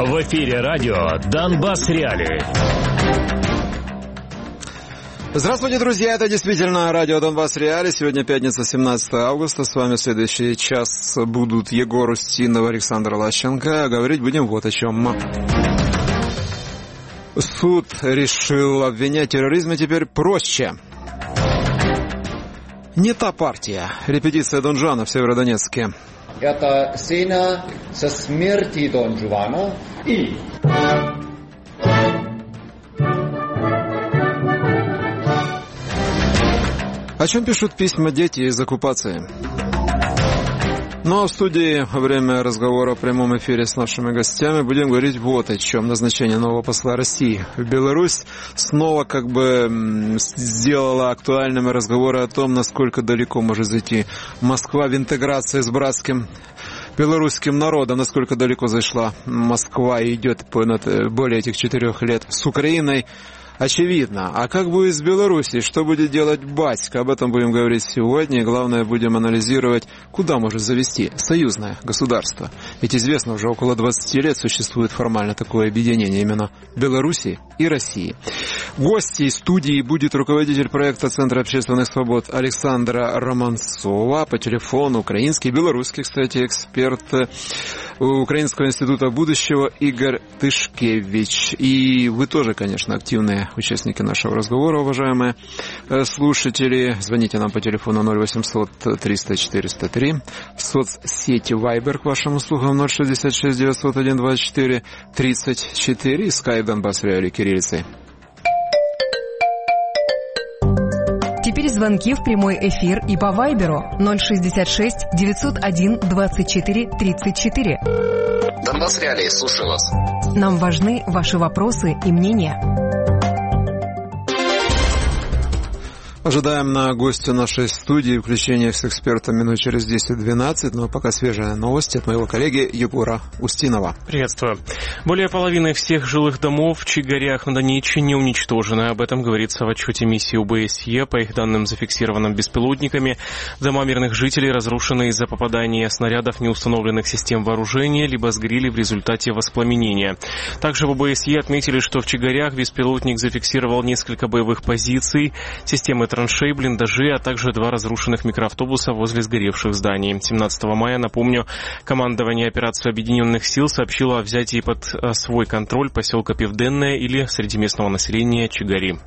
В эфире радио «Донбасс Реалии». Здравствуйте, друзья! Это действительно радио «Донбасс Реалии». Сегодня пятница, 17 августа. С вами в следующий час будут Егор Устинов, Александр Лащенко. Говорить будем вот о чем. Суд решил обвинять в терроризме теперь проще. Не та партия. Репетиция Дон Жуана в Северодонецке. Это сцена со смерти Дон Жуана и... О чем пишут письма дети из оккупации? Ну а в студии во время разговора в прямом эфире с нашими гостями будем говорить вот о чем. Назначение нового посла России в Беларусь снова сделала актуальными разговоры о том, насколько далеко может зайти Москва в интеграции с братским белорусским народом, насколько далеко зашла Москва и идет более этих 4 лет с Украиной. Очевидно. А как будет с Белоруссией? Что будет делать батька? Об этом будем говорить сегодня. И главное, будем анализировать, куда может завести союзное государство. Ведь известно, уже около 20 лет существует формально такое объединение именно Белоруссии и России. Гостьей студии будет руководитель проекта Центра общественных свобод Александра Романцова. По телефону украинский, белорусский, кстати, эксперт Украинского института будущего Игорь Тышкевич. И вы тоже, конечно, активные участники нашего разговора, уважаемые слушатели. Звоните нам по телефону 0800 300 403. В соцсети Viber к вашим услугам 066 901 24 34. И skype Донбасс Реалии кириллицей. Теперь звонки в прямой эфир и по Вайберу 066 901 24 34. Донбасс Реалии, слушаю вас. Нам важны ваши вопросы и мнения. Ожидаем на гостя нашей студии включения с экспертом минут через 10-12, но пока свежая новость от моего коллеги Егора Устинова. Приветствую. Более половины всех жилых домов в Чигарях на Донеччине уничтожены. Об этом говорится в отчете миссии ОБСЕ. По их данным, зафиксированным беспилотниками, дома мирных жителей разрушены из-за попадания снарядов неустановленных систем вооружения, либо сгорели в результате воспламенения. Также в ОБСЕ отметили, что в Чигарях беспилотник зафиксировал несколько боевых позиций, системы траншей, блиндажи, а также 2 разрушенных микроавтобуса возле сгоревших зданий. 17 мая, напомню, командование операции Объединенных сил сообщило о взятии под свой контроль поселка Південне или среди местного населения Чигари.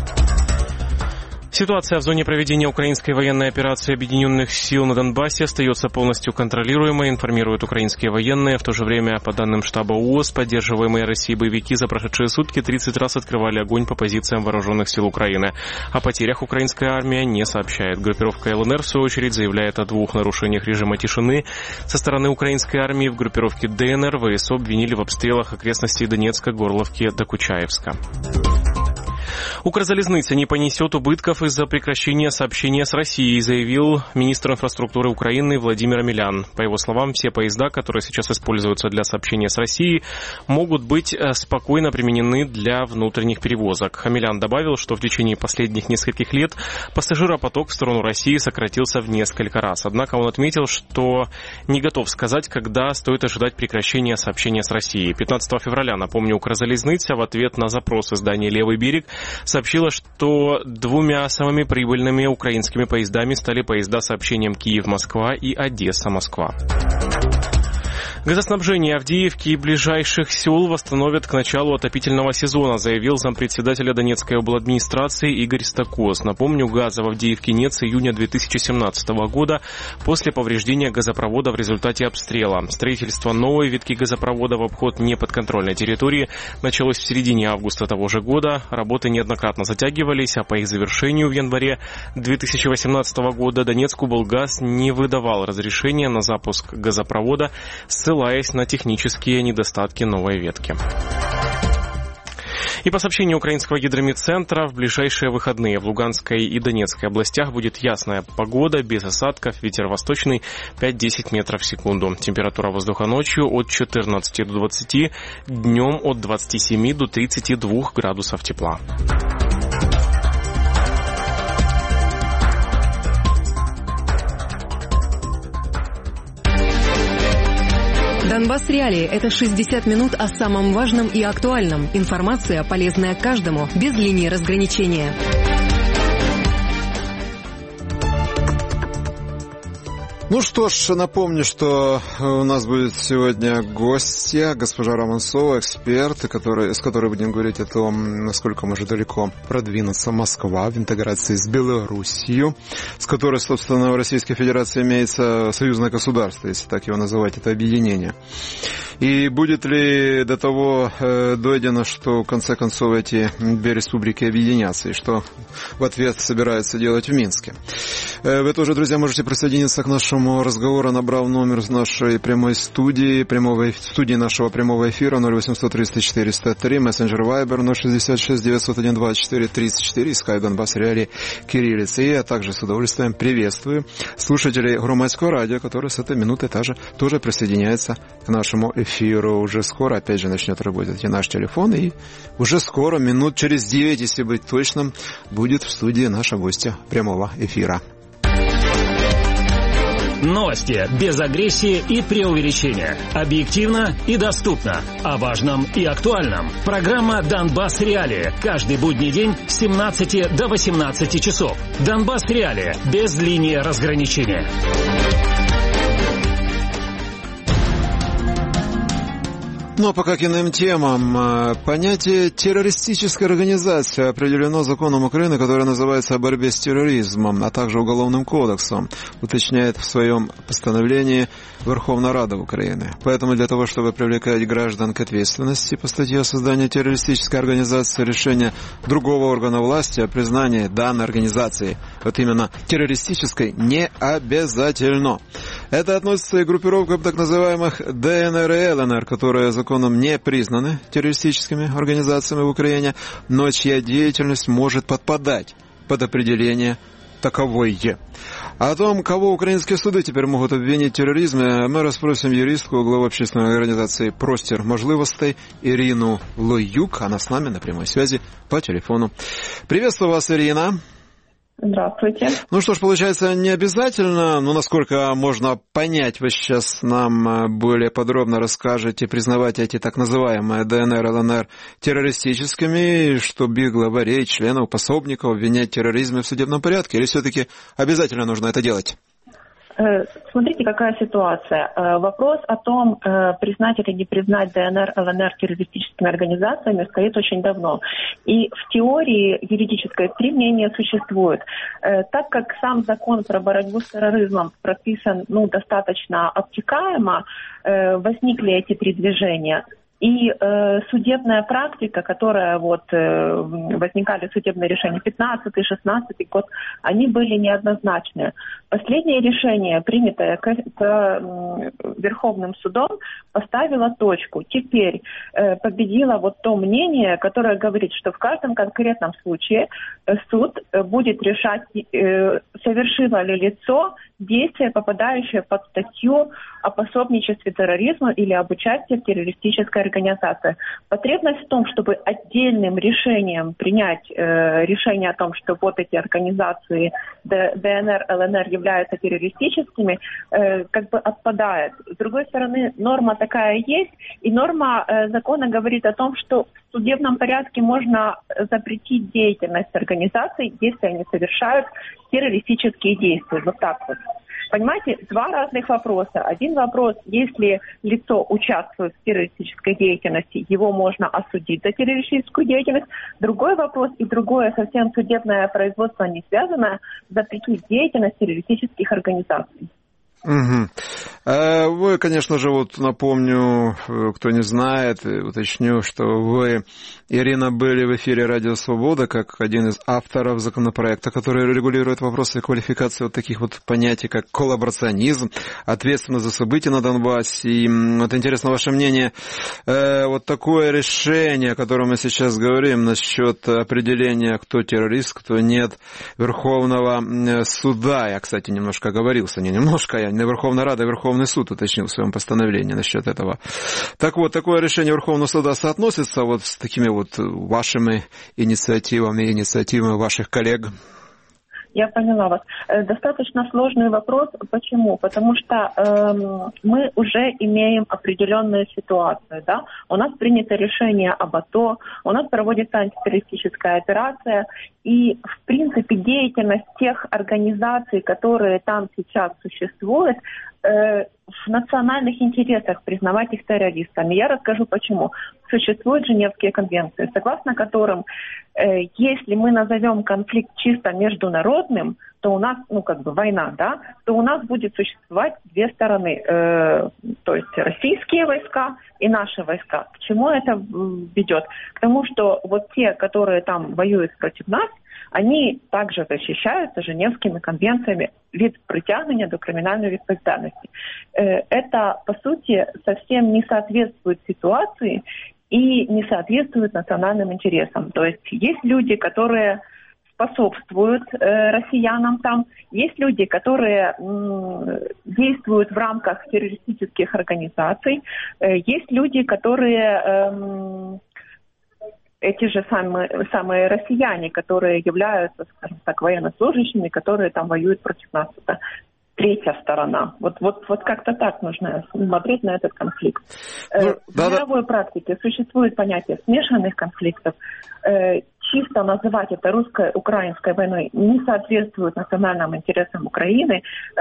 Ситуация в зоне проведения украинской военной операции Объединенных сил на Донбассе остается полностью контролируемой, информируют украинские военные. В то же время, по данным штаба ООС, поддерживаемые Россией боевики за прошедшие сутки 30 раз открывали огонь по позициям вооруженных сил Украины. О потерях украинская армия не сообщает. Группировка ЛНР, в свою очередь, заявляет о 2 нарушениях режима тишины. Со стороны украинской армии в группировке ДНР ВСУ обвинили в обстрелах окрестностей Донецка, Горловки, Докучаевска. Укрзалезница не понесет убытков из-за прекращения сообщения с Россией, заявил министр инфраструктуры Украины Владимир Омелян. По его словам, все поезда, которые сейчас используются для сообщения с Россией, могут быть спокойно применены для внутренних перевозок. Омелян добавил, что в течение последних нескольких лет пассажиропоток в сторону России сократился в несколько раз. Однако он отметил, что не готов сказать, когда стоит ожидать прекращения сообщения с Россией. 15 февраля, напомню, Укрзалезница в ответ на запрос издания «Левый берег» сообщила, что 2 самыми прибыльными украинскими поездами стали поезда с сообщением Киев-Москва и Одесса-Москва. Газоснабжение Авдеевки и ближайших сел восстановят к началу отопительного сезона, заявил зампредседателя Донецкой обладминистрации Игорь Стакос. Напомню, газа в Авдеевке нет с июня 2017 года после повреждения газопровода в результате обстрела. Строительство новой ветки газопровода в обход неподконтрольной территории началось в середине августа того же года. Работы неоднократно затягивались, а по их завершению в январе 2018 года Донецкоблгаз не выдавал разрешения на запуск газопровода, ссылаясь на технические недостатки новой ветки. И по сообщению украинского гидрометцентра, в ближайшие выходные в Луганской и Донецкой областях будет ясная погода, без осадков, ветер восточный 5-10 метров в секунду. Температура воздуха ночью от 14 до 20, днем от 27 до 32 градусов тепла. Донбасс Реалии – это 60 минут о самом важном и актуальном. Информация, полезная каждому, без линии разграничения. Ну что ж, напомню, что у нас будет сегодня гостья, госпожа Романцова, эксперт, с которой будем говорить о том, насколько может далеко продвинуться Москва в интеграции с Белоруссией, с которой, собственно, в Российской Федерации имеется союзное государство, если так его называть, это объединение. И будет ли до того дойдено, что в конце концов эти две республики объединятся, и что в ответ собираются делать в Минске. Вы тоже, друзья, можете присоединиться к нашему разговору, набрав номер нашей прямой студии, студии нашего прямого эфира 0800 304 103, мессенджер Viber 066 901 24 34 и скайп Донбасс Реалии кириллица. И я также с удовольствием приветствую слушателей Громадского радио, которые с этой минуты тоже присоединяются к нашему эфиру. Уже скоро, опять же, начнет работать и наш телефон, и уже скоро, минут через 9, если быть точным, будет в студии наша гостья прямого эфира. Новости без агрессии и преувеличения. Объективно и доступно. О важном и актуальном. Программа «Донбасс Реалии». Каждый будний день с 17 до 18 часов. «Донбасс Реалии» без линии разграничения. Ну а пока к иным темам. Понятие террористической организации определено законом Украины, который называется «О борьбе с терроризмом», а также Уголовным кодексом, уточняет в своем постановлении Верховная Рада Украины. Поэтому для того, чтобы привлекать граждан к ответственности по статье о создании террористической организации, решение другого органа власти о признании данной организации, вот именно террористической, не обязательно. Это относится и к группировкам так называемых ДНР и ЛНР, которые законом не признаны террористическими организациями в Украине, но чья деятельность может подпадать под определение таковой. О том, кого украинские суды теперь могут обвинить в терроризме, мы расспросим юристку, главу общественной организации «Простір можливостей» Ирину Лоюк. Она с нами на прямой связи по телефону. Приветствую вас, Ирина. Здравствуйте. Ну что ж, получается, не обязательно, но насколько можно понять, вы сейчас нам более подробно расскажете, признавать эти так называемые ДНР, ЛНР террористическими, чтобы их главарей, членов, пособников обвинять в терроризме в судебном порядке, или все-таки обязательно нужно это делать? Смотрите, какая ситуация. Вопрос о том, признать или не признать ДНР, ЛНР террористическими организациями, стоит очень давно. И в теории юридической три мнения существует. Так как сам закон про борьбу с терроризмом прописан достаточно обтекаемо, возникли эти три движения. И судебная практика, которая возникали судебные решения 15-16 год, они были неоднозначные. Последнее решение, принятое Верховным судом, поставило точку. Теперь победило то мнение, которое говорит, что в каждом конкретном случае суд будет решать, совершило ли лицо действие, попадающее под статью о пособничестве терроризму или об участии в террористической организации. Потребность в том, чтобы отдельным решением принять решение о том, что вот эти организации ДНР, ЛНР являются террористическими, отпадает. С другой стороны, норма такая есть, и норма закона говорит о том, что в судебном порядке можно запретить деятельность организаций, если они совершают террористические действия. Вот так вот. Понимаете, два разных вопроса. Один вопрос, если лицо участвует в террористической деятельности, его можно осудить за террористическую деятельность. Другой вопрос и другое совсем судебное производство не связанное, запретить деятельность террористических организаций. Угу. Вы, конечно же, напомню, кто не знает, уточню, что вы, Ирина, были в эфире «Радио Свобода» как один из авторов законопроекта, который регулирует вопросы квалификации таких понятий, как коллаборационизм, ответственность за события на Донбассе. И интересно ваше мнение, такое решение, о котором мы сейчас говорим, насчет определения, кто террорист, кто нет, Верховного суда. Я, кстати, немножко оговорился, не Верховная Рада и Верховный суд уточнил в своем постановлении насчет этого. Так вот, такое решение Верховного суда соотносится с такими вашими инициативами ваших коллег? Я поняла вас. Достаточно сложный вопрос. Почему? Потому что мы уже имеем определенную ситуацию. Да? У нас принято решение об АТО, у нас проводится антитеррористическая операция, и, в принципе, деятельность тех организаций, которые там сейчас существуют, в национальных интересах признавать их террористами. Я расскажу почему. Существуют Женевские конвенции, согласно которым, если мы назовем конфликт чисто международным, то у нас, война, да, то у нас будет существовать две стороны, то есть российские войска и наши войска. К чему это ведет? К тому, что вот те, которые там воюют против нас, они также защищаются Женевскими конвенциями вид притягнения до криминальной ответственности. Это, по сути, совсем не соответствует ситуации и не соответствует национальным интересам. То есть есть люди, которые способствуют россиянам там, есть люди, которые действуют в рамках террористических организаций, есть люди, которые... эти же самые россияне, которые являются, скажем так, военнослужащими, которые там воюют против нас. Это третья сторона. Вот как-то так нужно смотреть на этот конфликт. В мировой практике существует понятие смешанных конфликтов. Чисто называть это русско-украинской войной не соответствует национальным интересам Украины.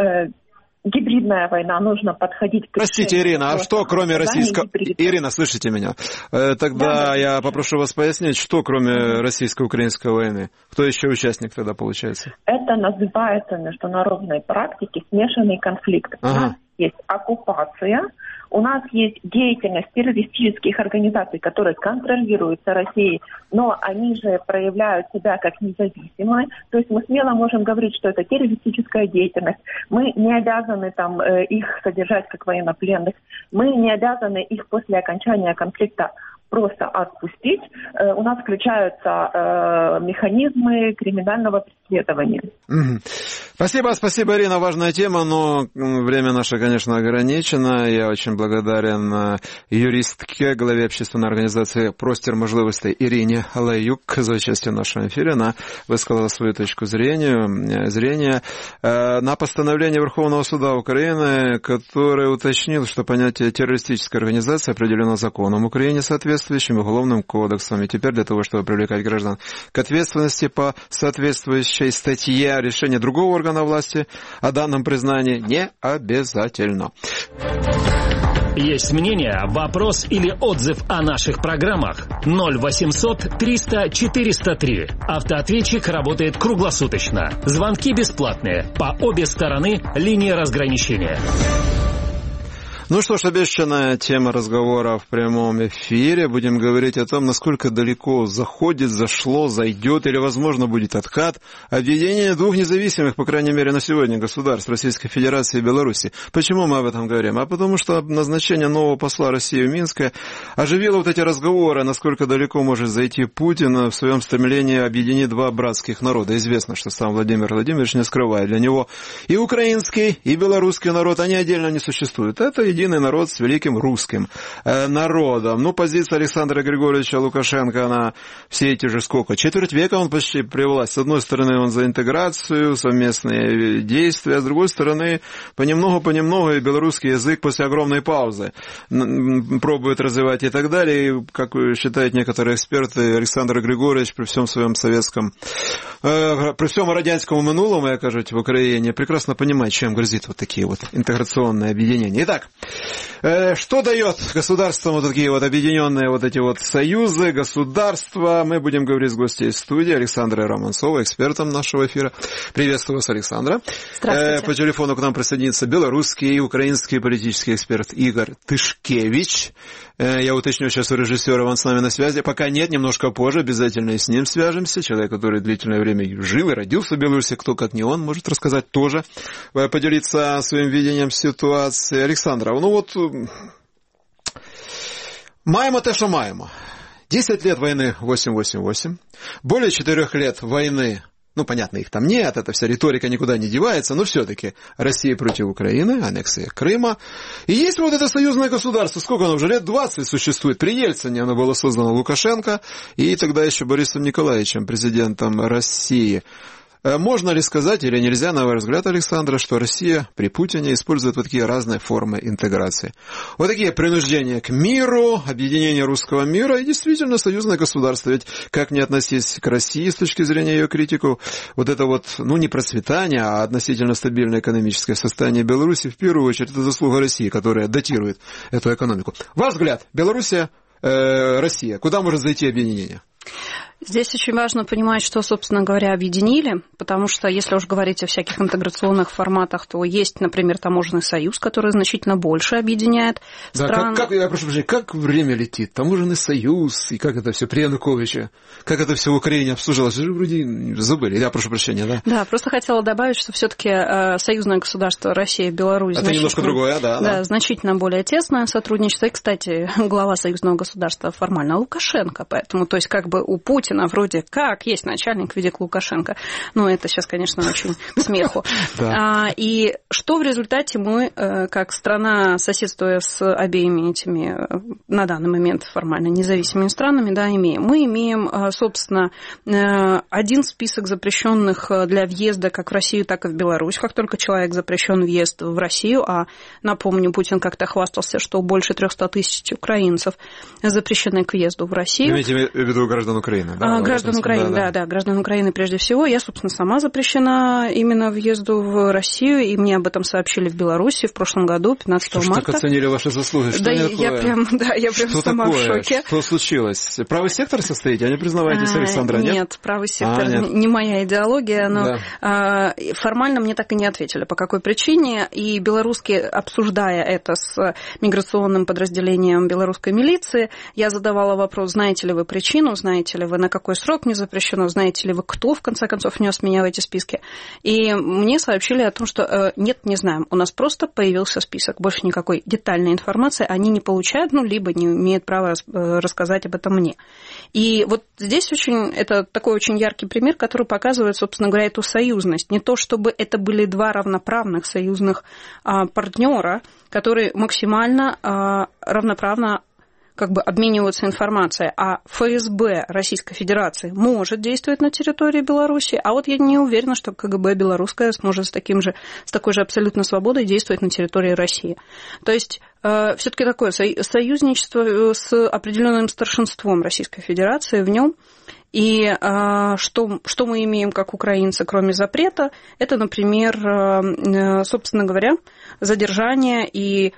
Гибридная война, нужно подходить к... Простите, Ирина, а что кроме российского... Ирина, слышите меня? Тогда я попрошу вас пояснить, что кроме российско-украинской войны? Кто еще участник тогда получается? Это называется в международной практике смешанный конфликт. У нас есть оккупация, у нас есть деятельность террористических организаций, которые контролируются Россией, но они же проявляют себя как независимые. То есть мы смело можем говорить, что это террористическая деятельность. Мы не обязаны там их содержать как военнопленных. Мы не обязаны их после окончания конфликта просто отпустить. У нас включаются механизмы криминального преследования. Спасибо, Ирина. Важная тема, но время наше, конечно, ограничено. Я очень благодарен юристке, главе общественной организации «Простір можливостей» Ирине Лаюк за участие в нашем эфире. Она высказала свою точку зрения на постановление Верховного суда Украины, которое уточнило, что понятие террористической организации определено законом Украины, соответствующим уголовным кодексом. И теперь для того, чтобы привлекать граждан к ответственности по соответствующей статье, решение другого органа власти о данном признании не обязательно. Есть мнение, вопрос или отзыв о наших программах? 0800 300 403. Автоответчик работает круглосуточно. Звонки бесплатные. По обе стороны линии разграничения. Ну что ж, обещанная тема разговора в прямом эфире. Будем говорить о том, насколько далеко зашло, зайдет или, возможно, будет откат объединения двух независимых, по крайней мере, на сегодня государств Российской Федерации и Беларуси. Почему мы об этом говорим? А потому что назначение нового посла России в Минске оживило вот эти разговоры, насколько далеко может зайти Путин в своем стремлении объединить два братских народа. Известно, что сам Владимир Владимирович не скрывает. Для него и украинский, и белорусский народ, они отдельно не существуют. Это единый народ с великим русским народом. Ну, позиция Александра Григорьевича Лукашенко, она все эти же четверть века он почти при власти. С одной стороны, он за интеграцию, совместные действия, с другой стороны, понемногу и белорусский язык после огромной паузы пробует развивать и так далее. И, как считают некоторые эксперты, Александр Григорьевич при всем своем при всем радянскому минулому, я кажу, в Украине, прекрасно понимает, чем грозит вот такие вот интеграционные объединения. Итак, что дает государствам вот такие вот объединенные вот эти вот союзы, государства? Мы будем говорить с гостьей из студии Александрой Романцовой, экспертом нашего эфира. Приветствую вас, Александра. Здравствуйте. По телефону к нам присоединится белорусский и украинский политический эксперт Игорь Тышкевич. Я уточню сейчас у режиссера, он с нами на связи. Пока нет, немножко позже, обязательно и с ним свяжемся. Человек, который длительное время жил и родился в Беларуси, кто как не он, может рассказать тоже, поделиться своим видением ситуации. Александра, ну вот, маємо те, що маємо. 10 лет войны 888, более 4 лет войны, ну, понятно, их там нет, эта вся риторика никуда не девается, но все-таки Россия против Украины, аннексия Крыма. И есть вот это союзное государство, сколько оно уже, лет 20 существует. При Ельцине оно было создано Лукашенко и тогда еще Борисом Николаевичем, президентом России. Можно ли сказать или нельзя, на ваш взгляд, Александра, что Россия при Путине использует вот такие разные формы интеграции? Вот такие принуждения к миру, объединение русского мира и действительно союзное государство. Ведь как не относиться к России с точки зрения ее критику, вот это вот, ну не процветание, а относительно стабильное экономическое состояние Беларуси, в первую очередь, это заслуга России, которая датирует эту экономику. Ваш взгляд, Белоруссия, Россия, куда может зайти объединение? Здесь очень важно понимать, что, собственно говоря, объединили, потому что, если уж говорить о всяких интеграционных форматах, то есть, например, таможенный союз, который значительно больше объединяет страны. Да, я прошу прощения, как время летит? Таможенный союз, и как это все при Януковиче, как это все в Украине обсуждалось, вроде забыли, я прошу прощения, да? Да, просто хотела добавить, что все-таки союзное государство Россия и Беларусь... Это немножко другое, да. Да, значительно более тесное сотрудничество. И, кстати, глава союзного государства формально Лукашенко, поэтому, то есть, как бы у Путина вроде как есть начальник в виде Лукашенко. Но это сейчас, конечно, очень к смеху. И что в результате мы, как страна, соседствуя с обеими этими, на данный момент формально независимыми странами, да, имеем? Мы имеем, собственно, один список запрещенных для въезда как в Россию, так и в Беларусь. Как только человек запрещен въезд в Россию, а, напомню, Путин как-то хвастался, что больше 300 тысяч украинцев запрещены к въезду в Россию. Вы имеете в виду граждан Украины, да? Граждан Украины, да, граждан Украины прежде всего. Я, собственно, сама запрещена именно въезду в Россию, и мне об этом сообщили в Беларуси в прошлом году, 15 марта. Что так оценили ваши заслуги? Что я прям что сама такое? В шоке. Что случилось? Правый сектор состоите, а не признаваетесь, Александра, нет? Нет, правый сектор не моя идеология, но формально мне так и не ответили, по какой причине. И белорусские, обсуждая это с миграционным подразделением белорусской милиции, я задавала вопрос, знаете ли вы причину, знаете ли вы, на какой срок мне запрещено, знаете ли вы, кто, в конце концов, внес меня в эти списки. И мне сообщили о том, что нет, не знаем, у нас просто появился список, больше никакой детальной информации они не получают, либо не имеют права рассказать об этом мне. И вот здесь это такой очень яркий пример, который показывает, собственно говоря, эту союзность. Не то, чтобы это были два равноправных союзных партнера, которые максимально равноправно как бы обмениваются информацией, а ФСБ Российской Федерации может действовать на территории Беларуси, а вот я не уверена, что КГБ белорусская сможет с такой же абсолютно свободой действовать на территории России. То есть все-таки такое союзничество с определенным старшинством Российской Федерации в нем. И что мы имеем как украинцы, кроме запрета, это, например, собственно говоря, задержание и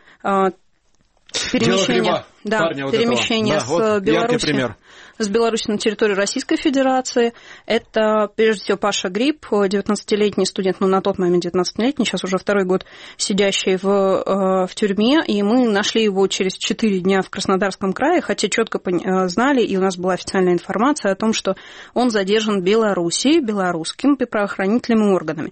перемещение с Беларуси. С Беларуси на территорию Российской Федерации. Это, прежде всего, Паша Гриб, 19-летний студент, на тот момент 19-летний, сейчас уже второй год сидящий в тюрьме, и мы нашли его через 4 дня в Краснодарском крае, хотя четко знали, и у нас была официальная информация о том, что он задержан в Беларуси, белорусскими правоохранительными органами.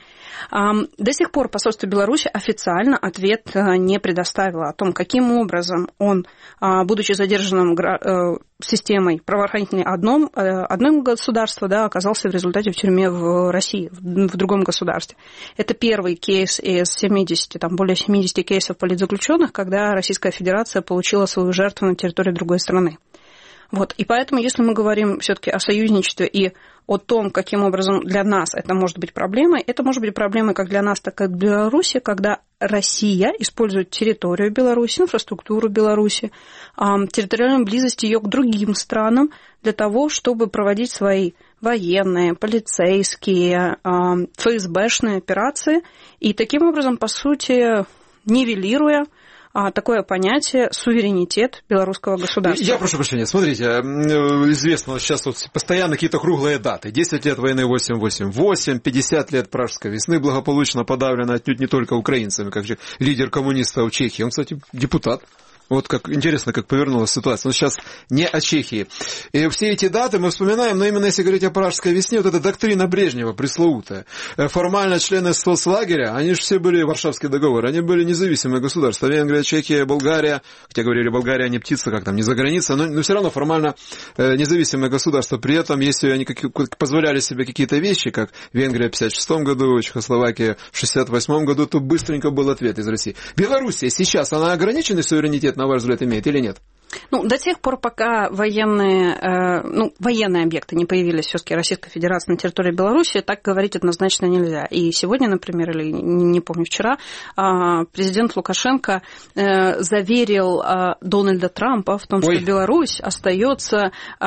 До сих пор посольство Беларуси официально ответ не предоставило о том, каким образом он, будучи задержанным системой правоохранительной одного государства, оказался в результате в тюрьме в России, в другом государстве. Это первый кейс из 70, более 70 кейсов политзаключенных, когда Российская Федерация получила свою жертву на территории другой страны. Вот. И поэтому, если мы говорим все-таки о союзничестве и о том, каким образом для нас это может быть проблемой как для нас, так и для Беларуси, когда Россия использует территорию Беларуси, инфраструктуру Беларуси, территориальную близость ее к другим странам для того, чтобы проводить свои военные, полицейские, ФСБшные операции, и таким образом, по сути, нивелируя такое понятие суверенитет белорусского государства. Я прошу прощения, смотрите, известно сейчас постоянно какие-то круглые даты. 10 лет войны 888, 50 лет Пражской весны благополучно подавлено отнюдь не только украинцами, как же лидер коммунистов Чехии. Он, кстати, депутат. Вот как интересно, как повернулась ситуация. Но сейчас не о Чехии. И все эти даты мы вспоминаем, но именно если говорить о Пражской весне, вот эта доктрина Брежнева пресловутая. Формально члены соцлагеря, они же все были, Варшавский договор, они были независимые государства. Венгрия, Чехия, Болгария, хотя говорили, Болгария не птица, как там, не за границей, но все равно формально независимые государства. При этом, если они позволяли себе какие-то вещи, как Венгрия в 1956 году, Чехословакия в 1968 году, то быстренько был ответ из России. Белоруссия сейчас, она ограниченный суверенитет, на ваш взгляд, имеет или нет? Ну, до тех пор, пока военные объекты не появились все-таки Российской Федерации на территории Беларуси, так говорить однозначно нельзя. И сегодня, например, или не помню, вчера, президент Лукашенко заверил Дональда Трампа в том, что Беларусь остается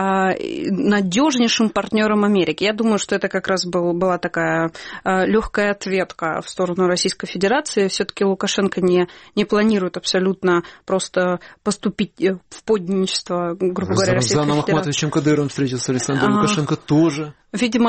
надежнейшим партнером Америки. Я думаю, что это как раз была такая легкая ответка в сторону Российской Федерации. Все-таки Лукашенко не планирует абсолютно просто поступить в подданничество, грубо говоря, Российской Федерации. С Рамзаном Ахматовичем Кадыровым встретился Александр Лукашенко тоже. Видимо,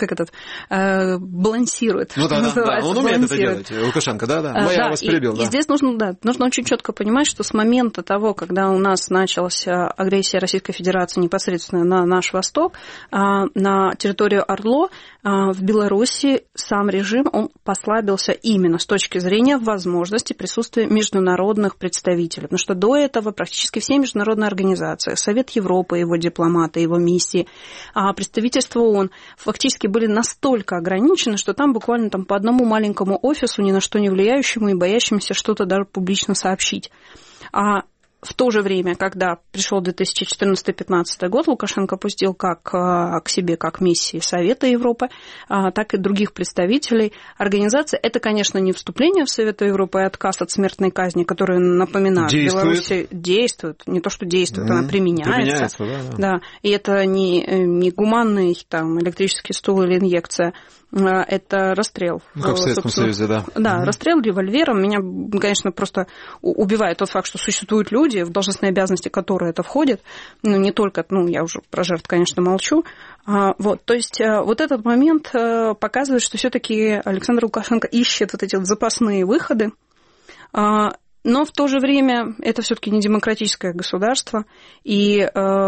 балансирует. Ну да, он умеет это делать, Лукашенко, я вас перебил. И здесь нужно очень четко понимать, что с момента того, когда у нас началась агрессия Российской Федерации непосредственно на наш восток, на территорию ОРЛО, в Беларуси сам режим, он послабился именно с точки зрения возможности присутствия международных представителей. Потому что до этого практически все международные организации, Совет Европы, его дипломаты, его миссии, представительство ООН фактически были настолько ограничены, что там буквально по одному маленькому офису, ни на что не влияющему и боящемуся что-то даже публично сообщить. А в то же время, когда пришел 2014-2015 год, Лукашенко пустил как к себе, как миссии Совета Европы, так и других представителей организации. Это, конечно, не вступление в Совет Европы и отказ от смертной казни, который, напоминаю, в Беларуси действует. Не то, что действует, она применяется. Да. И это не гуманный электрический стул или инъекция. Это расстрел. Как в Советском Союзе, да. Да, расстрел револьвером. Меня, конечно, просто убивает тот факт, что существуют люди, в должностные обязанности которые это входит. Не только, я уже про жертв, конечно, молчу. То есть вот этот момент показывает, что все-таки Александр Лукашенко ищет вот эти запасные выходы. Но в то же время это все-таки не демократическое государство. И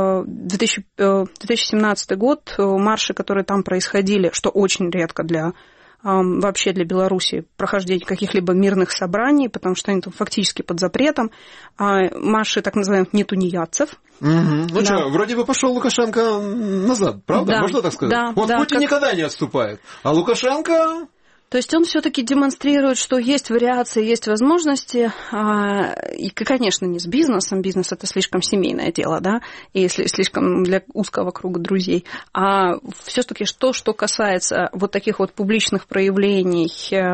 2017 год, марши, которые там происходили, что очень редко вообще для Беларуси, прохождение каких-либо мирных собраний, потому что они там фактически под запретом, марши так называемых нетунеядцев. Что, вроде бы пошел Лукашенко назад, правда? Да, можно так сказать? Путин никогда не отступает, а Лукашенко... То есть он все-таки демонстрирует, что есть вариации, есть возможности, и, конечно, не с бизнесом, бизнес это слишком семейное дело, да, и слишком для узкого круга друзей, а все-таки что касается вот таких вот публичных проявлений,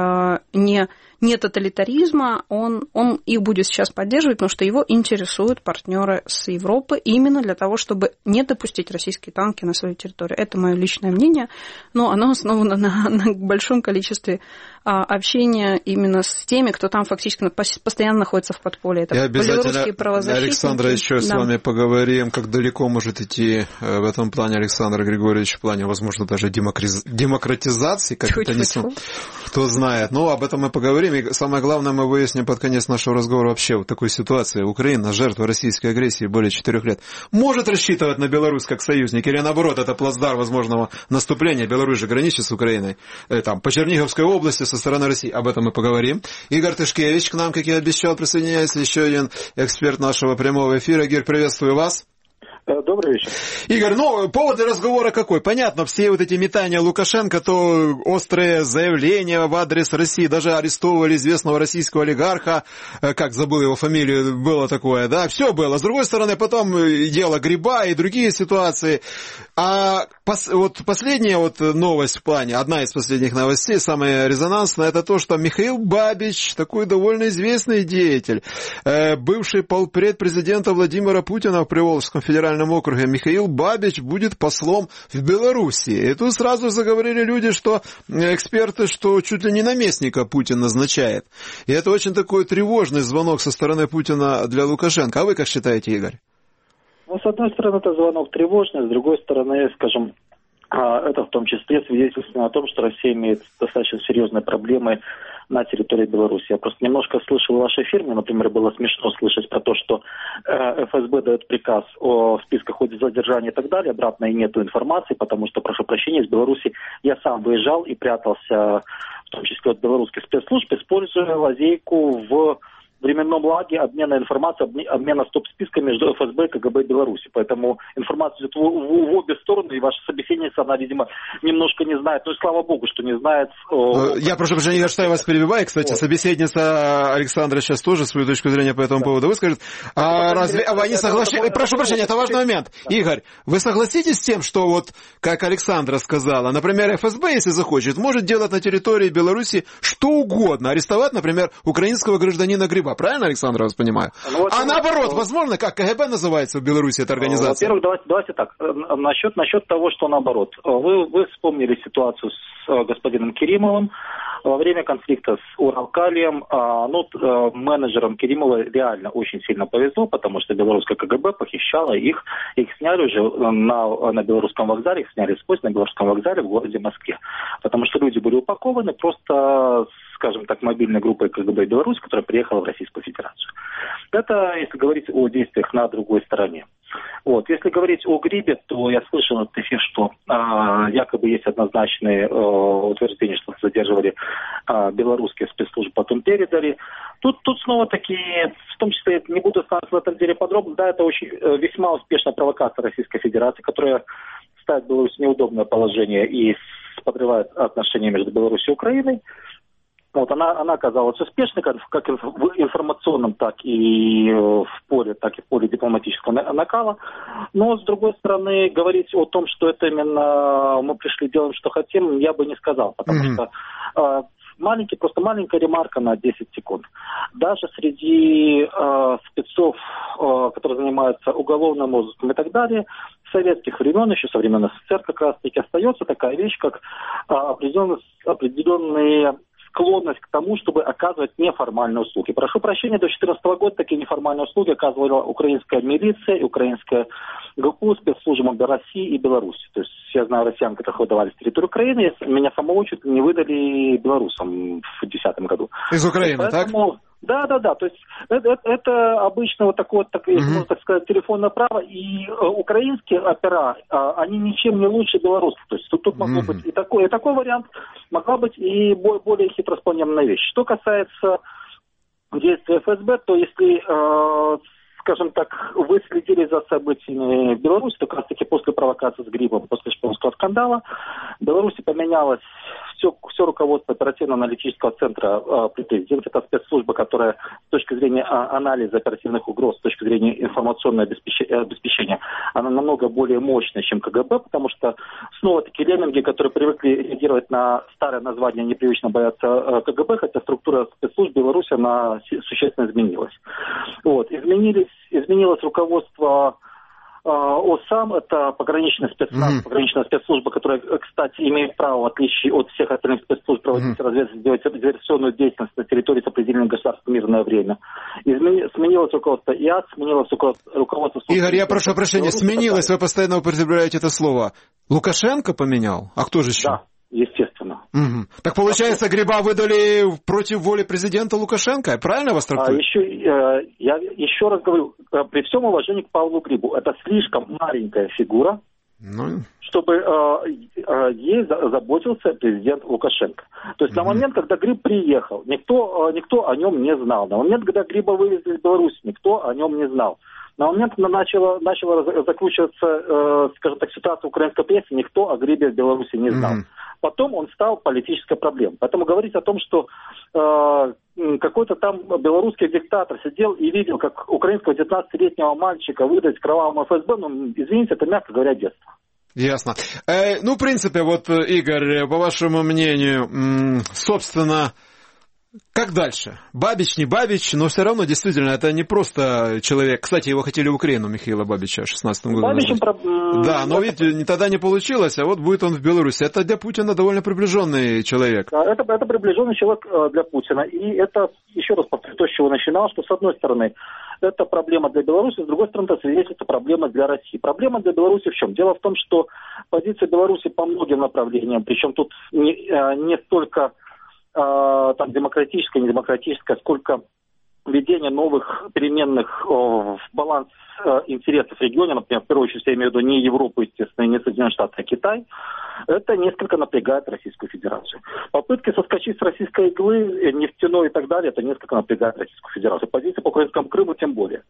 не тоталитаризма, он их будет сейчас поддерживать, потому что его интересуют партнеры с Европы именно для того, чтобы не допустить российские танки на свою территорию. Это мое личное мнение, но оно основано на большом количестве общения именно с теми, кто там фактически постоянно находится в подполье. Это белорусские правозащитники. Александра, еще с вами поговорим, как далеко может идти в этом плане Александр Григорьевич, в плане, возможно, даже демократизации, как это несут, кто знает. Но об этом мы поговорим. И самое главное, мы выясним под конец нашего разговора вообще вот такой ситуации. Украина, жертва российской агрессии более 4 лет. Может рассчитывать на Беларусь как союзник? Или наоборот, это плацдарм возможного наступления? Беларусь же граничит с Украиной. По Черниговской области со стороны России. Об этом мы поговорим. Игорь Тышкевич к нам, как я обещал, присоединяется. Еще один эксперт нашего прямого эфира. Игорь, приветствую вас. Добрый вечер. Игорь, повод для разговора какой? Понятно, все вот эти метания Лукашенко, то острые заявления в адрес России, даже арестовывали известного российского олигарха, как забыл его фамилию, было такое, да, все было. С другой стороны, потом дело Гриба и другие ситуации. А последняя новость в плане, одна из последних новостей, самая резонансная, это то, что Михаил Бабич, такой довольно известный деятель, бывший полпред президента Владимира Путина в Приволжском федеральном округе, Михаил Бабич будет послом в Беларуси. И тут сразу заговорили люди, что эксперты, что чуть ли не наместника Путин назначает. И это очень такой тревожный звонок со стороны Путина для Лукашенко. А вы как считаете, Игорь? С одной стороны, это звонок тревожный, с другой стороны, скажем, это в том числе свидетельствует о том, что Россия имеет достаточно серьезные проблемы на территории Беларуси. Я просто немножко слышал в вашей фирме, например, было смешно слышать про то, что ФСБ дает приказ о списках задержания и так далее. Обратно и нету информации, потому что, прошу прощения, из Беларуси я сам выезжал и прятался, в том числе от белорусских спецслужб, используя лазейку в временном лаге обмена информацией, обмена стоп-списка между ФСБ и КГБ Беларуси. Поэтому информация идет в обе стороны, и ваша собеседница, она, видимо, немножко не знает. Ну и слава богу, что не знает. Я прошу прощения, что я вас перебиваю. Кстати, собеседница Александра сейчас тоже свою точку зрения по этому поводу выскажет. Вы не согласитесь? Прошу прощения, это важный момент. Игорь, вы согласитесь с тем, что вот, как Александра сказала, например, ФСБ, если захочет, может делать на территории Беларуси что угодно, арестовать, например, украинского гражданина Гриба. Правильно, Александр, я вас понимаю? Наоборот, возможно, как КГБ называется в Беларуси эта организация? Во-первых, давайте так. Насчет того, что наоборот. Вы вспомнили ситуацию с господином Керимовым. Во время конфликта с Уралкалием менеджерам Керимова реально очень сильно повезло, потому что белорусское КГБ похищало их. Их сняли уже на белорусском вокзале, их сняли с поезда на белорусском вокзале в городе Москве. Потому что люди были упакованы просто, скажем так, мобильной группой КГБ Беларусь, которая приехала в Российскую Федерацию. Это если говорить о действиях на другой стороне. Если говорить о Грибе, то я слышал от эфир, что якобы есть однозначные утверждения, что задерживали белорусские спецслужбы, потом передали. Тут снова такие, в том числе, не буду останавливаться в этом деле подробно, да, это очень весьма успешная провокация Российской Федерации, которая ставит Беларусь в неудобное положение и подрывает отношения между Беларусью и Украиной. Она оказалась успешной как в информационном, так и в поле дипломатического накала. Но, с другой стороны, говорить о том, что это именно мы пришли, делаем, что хотим, я бы не сказал. Потому что маленькая ремарка на 10 секунд. Даже среди спецов, которые занимаются уголовным розыском и так далее, с советских времен, еще со времен СССР как раз-таки остается такая вещь, как определенные склонность к тому, чтобы оказывать неформальные услуги. Прошу прощения, до 2014 года такие неформальные услуги оказывала украинская милиция и украинская ГПУ, спецслужбам России и Беларуси. То есть я знаю россиян, которых выдавали с территории Украины, меня самого чуть не выдали белорусам в 2010 году. Из Украины, поэтому... так? Да. То есть это обычно можно так сказать, телефонное право. И украинские опера, они ничем не лучше белорусских. То есть тут могло быть и такой вариант, могла быть и более хитроспланированная вещь. Что касается действия ФСБ, то если, скажем так, вы следили за событиями в Беларуси, то как раз таки после провокации с Грибом, после шпионского скандала, в Беларуси поменялось все руководство оперативно-аналитического центра при президенте. Это спецслужба, которая с точки зрения анализа оперативных угроз, с точки зрения информационного обеспечения, она намного более мощная, чем КГБ, потому что снова-таки лемминги, которые привыкли реагировать на старое название, непривычно боятся КГБ, хотя структура спецслужб Беларуси, она существенно изменилась. Изменилось руководство ОСАМ, это пограничная спецслужба, которая, кстати, имеет право, в отличие от всех остальных спецслужб, проводить диверсионную деятельность на территории сопредельных государств в мирное время. Сменилось руководство ИАС, сменилось руководство... Игорь, я прошу прощения, сменилось, вы постоянно употребляете это слово. Лукашенко поменял? А кто же еще? Да, естественно. Так получается, Гриба выдали против воли президента Лукашенко, правильно вас трактую? Я еще раз говорю, при всем уважении к Павлу Грибу, это слишком маленькая фигура, чтобы ей заботился президент Лукашенко. То есть на момент, когда Гриб приехал, никто о нем не знал. На момент, когда Гриба вывезли из Беларуси, никто о нем не знал. На момент, когда начала закручиваться, скажем так, ситуация в украинской прессе, никто о Грибе в Беларуси не знал. Потом он стал политической проблемой. Поэтому говорить о том, что какой-то там белорусский диктатор сидел и видел, как украинского 19-летнего мальчика выдать кровавому ФСБ, извините, это, мягко говоря, детство. Ясно. В принципе, Игорь, по вашему мнению, собственно, как дальше? Бабич, не Бабич, но все равно, действительно, это не просто человек. Кстати, его хотели в Украину, Михаила Бабича, в 16 году. Да, но видите, тогда не получилось, а будет он в Беларуси. Это для Путина довольно приближенный человек. Да, это приближенный человек для Путина. И это, еще раз повторю, то, с чего начинал, что, с одной стороны, это проблема для Беларуси, с другой стороны, это свидетельство проблема для России. Проблема для Беларуси в чем? Дело в том, что позиция Беларуси по многим направлениям, причем тут не столько... там демократическая, недемократическая, сколько введение новых переменных в баланс интересов в регионе, например, в первую очередь я имею в виду не Европу, естественно, и не Соединенные Штаты, а Китай, это несколько напрягает Российскую Федерацию. Попытки соскочить с российской иглы, нефтяной и так далее, это несколько напрягает Российскую Федерацию. Позиция по украинскому Крыму тем более.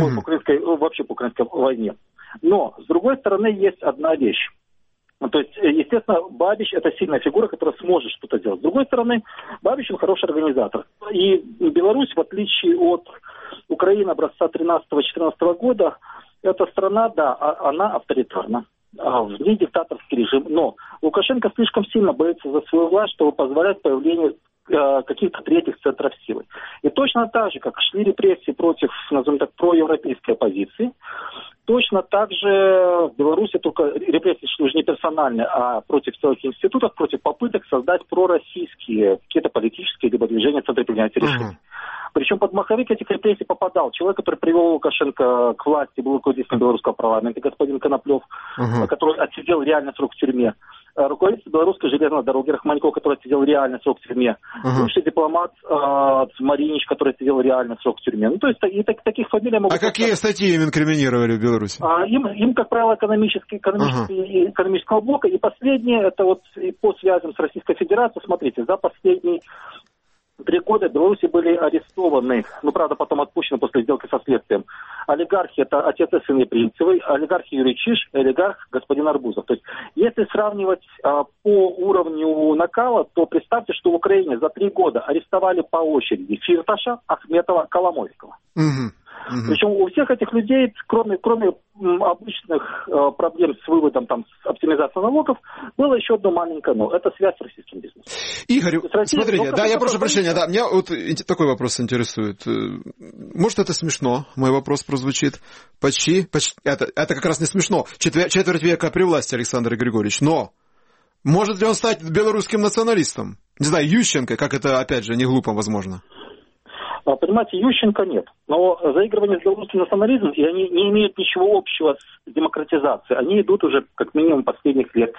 Вообще по украинской войне. Но, с другой стороны, есть одна вещь. То есть, естественно, Бабич – это сильная фигура, которая сможет что-то делать. С другой стороны, Бабич – он хороший организатор. И Беларусь, в отличие от Украины образца 13-14 года, эта страна, да, она авторитарна. В ней диктаторский режим. Но Лукашенко слишком сильно боится за свою власть, чтобы позволять появлению каких-то третьих центров силы. И точно так же, как шли репрессии против, назовем так, проевропейской оппозиции, точно так же в Беларуси только репрессии шли уже не персональные, а против целых институтов, против попыток создать пророссийские какие-то политические либо движения в центре принятия решений. Причем под маховик этих репрессий попадал человек, который привел Лукашенко к власти, был руководителем белорусского парламента, господин Коноплев, который отсидел реальный срок в тюрьме. Руководитель белорусской железной дороги Рахманьков, который отсидел реальный срок в тюрьме. Бывший дипломат Маринич, который отсидел реальный срок в тюрьме. Ну, то есть и таких фамилий могут... А какие статьи им инкриминировали в Беларуси? Им, как правило, экономического блока. И последнее, это вот по связям с Российской Федерацией. Смотрите, за последние 3 года в Беларуси были арестованы, правда, потом отпущены после сделки со следствием. Олигархи – это отец и сын Епринцевой, олигарх Юрий Чиж, олигарх господин Арбузов. То есть, если сравнивать по уровню накала, то представьте, что в Украине за 3 года арестовали по очереди Фирташа, Ахметова, Коломойского. Причем у всех этих людей, кроме обычных проблем с выводом, с оптимизацией налогов, было еще одно маленькое «но». Это связь с российским бизнесом. Игорь, смотрите, я прошу прощения, меня вот такой вопрос интересует. Может, это смешно, мой вопрос прозвучит. Почти это как раз не смешно. Четверть века при власти Александр Григорьевич. Но может ли он стать белорусским националистом? Не знаю, Ющенко, как это, опять же, не глупо возможно. Понимаете, Ющенко нет. Но заигрывание с белорусским национализмом, и они не имеют ничего общего с демократизацией. Они идут уже как минимум последних лет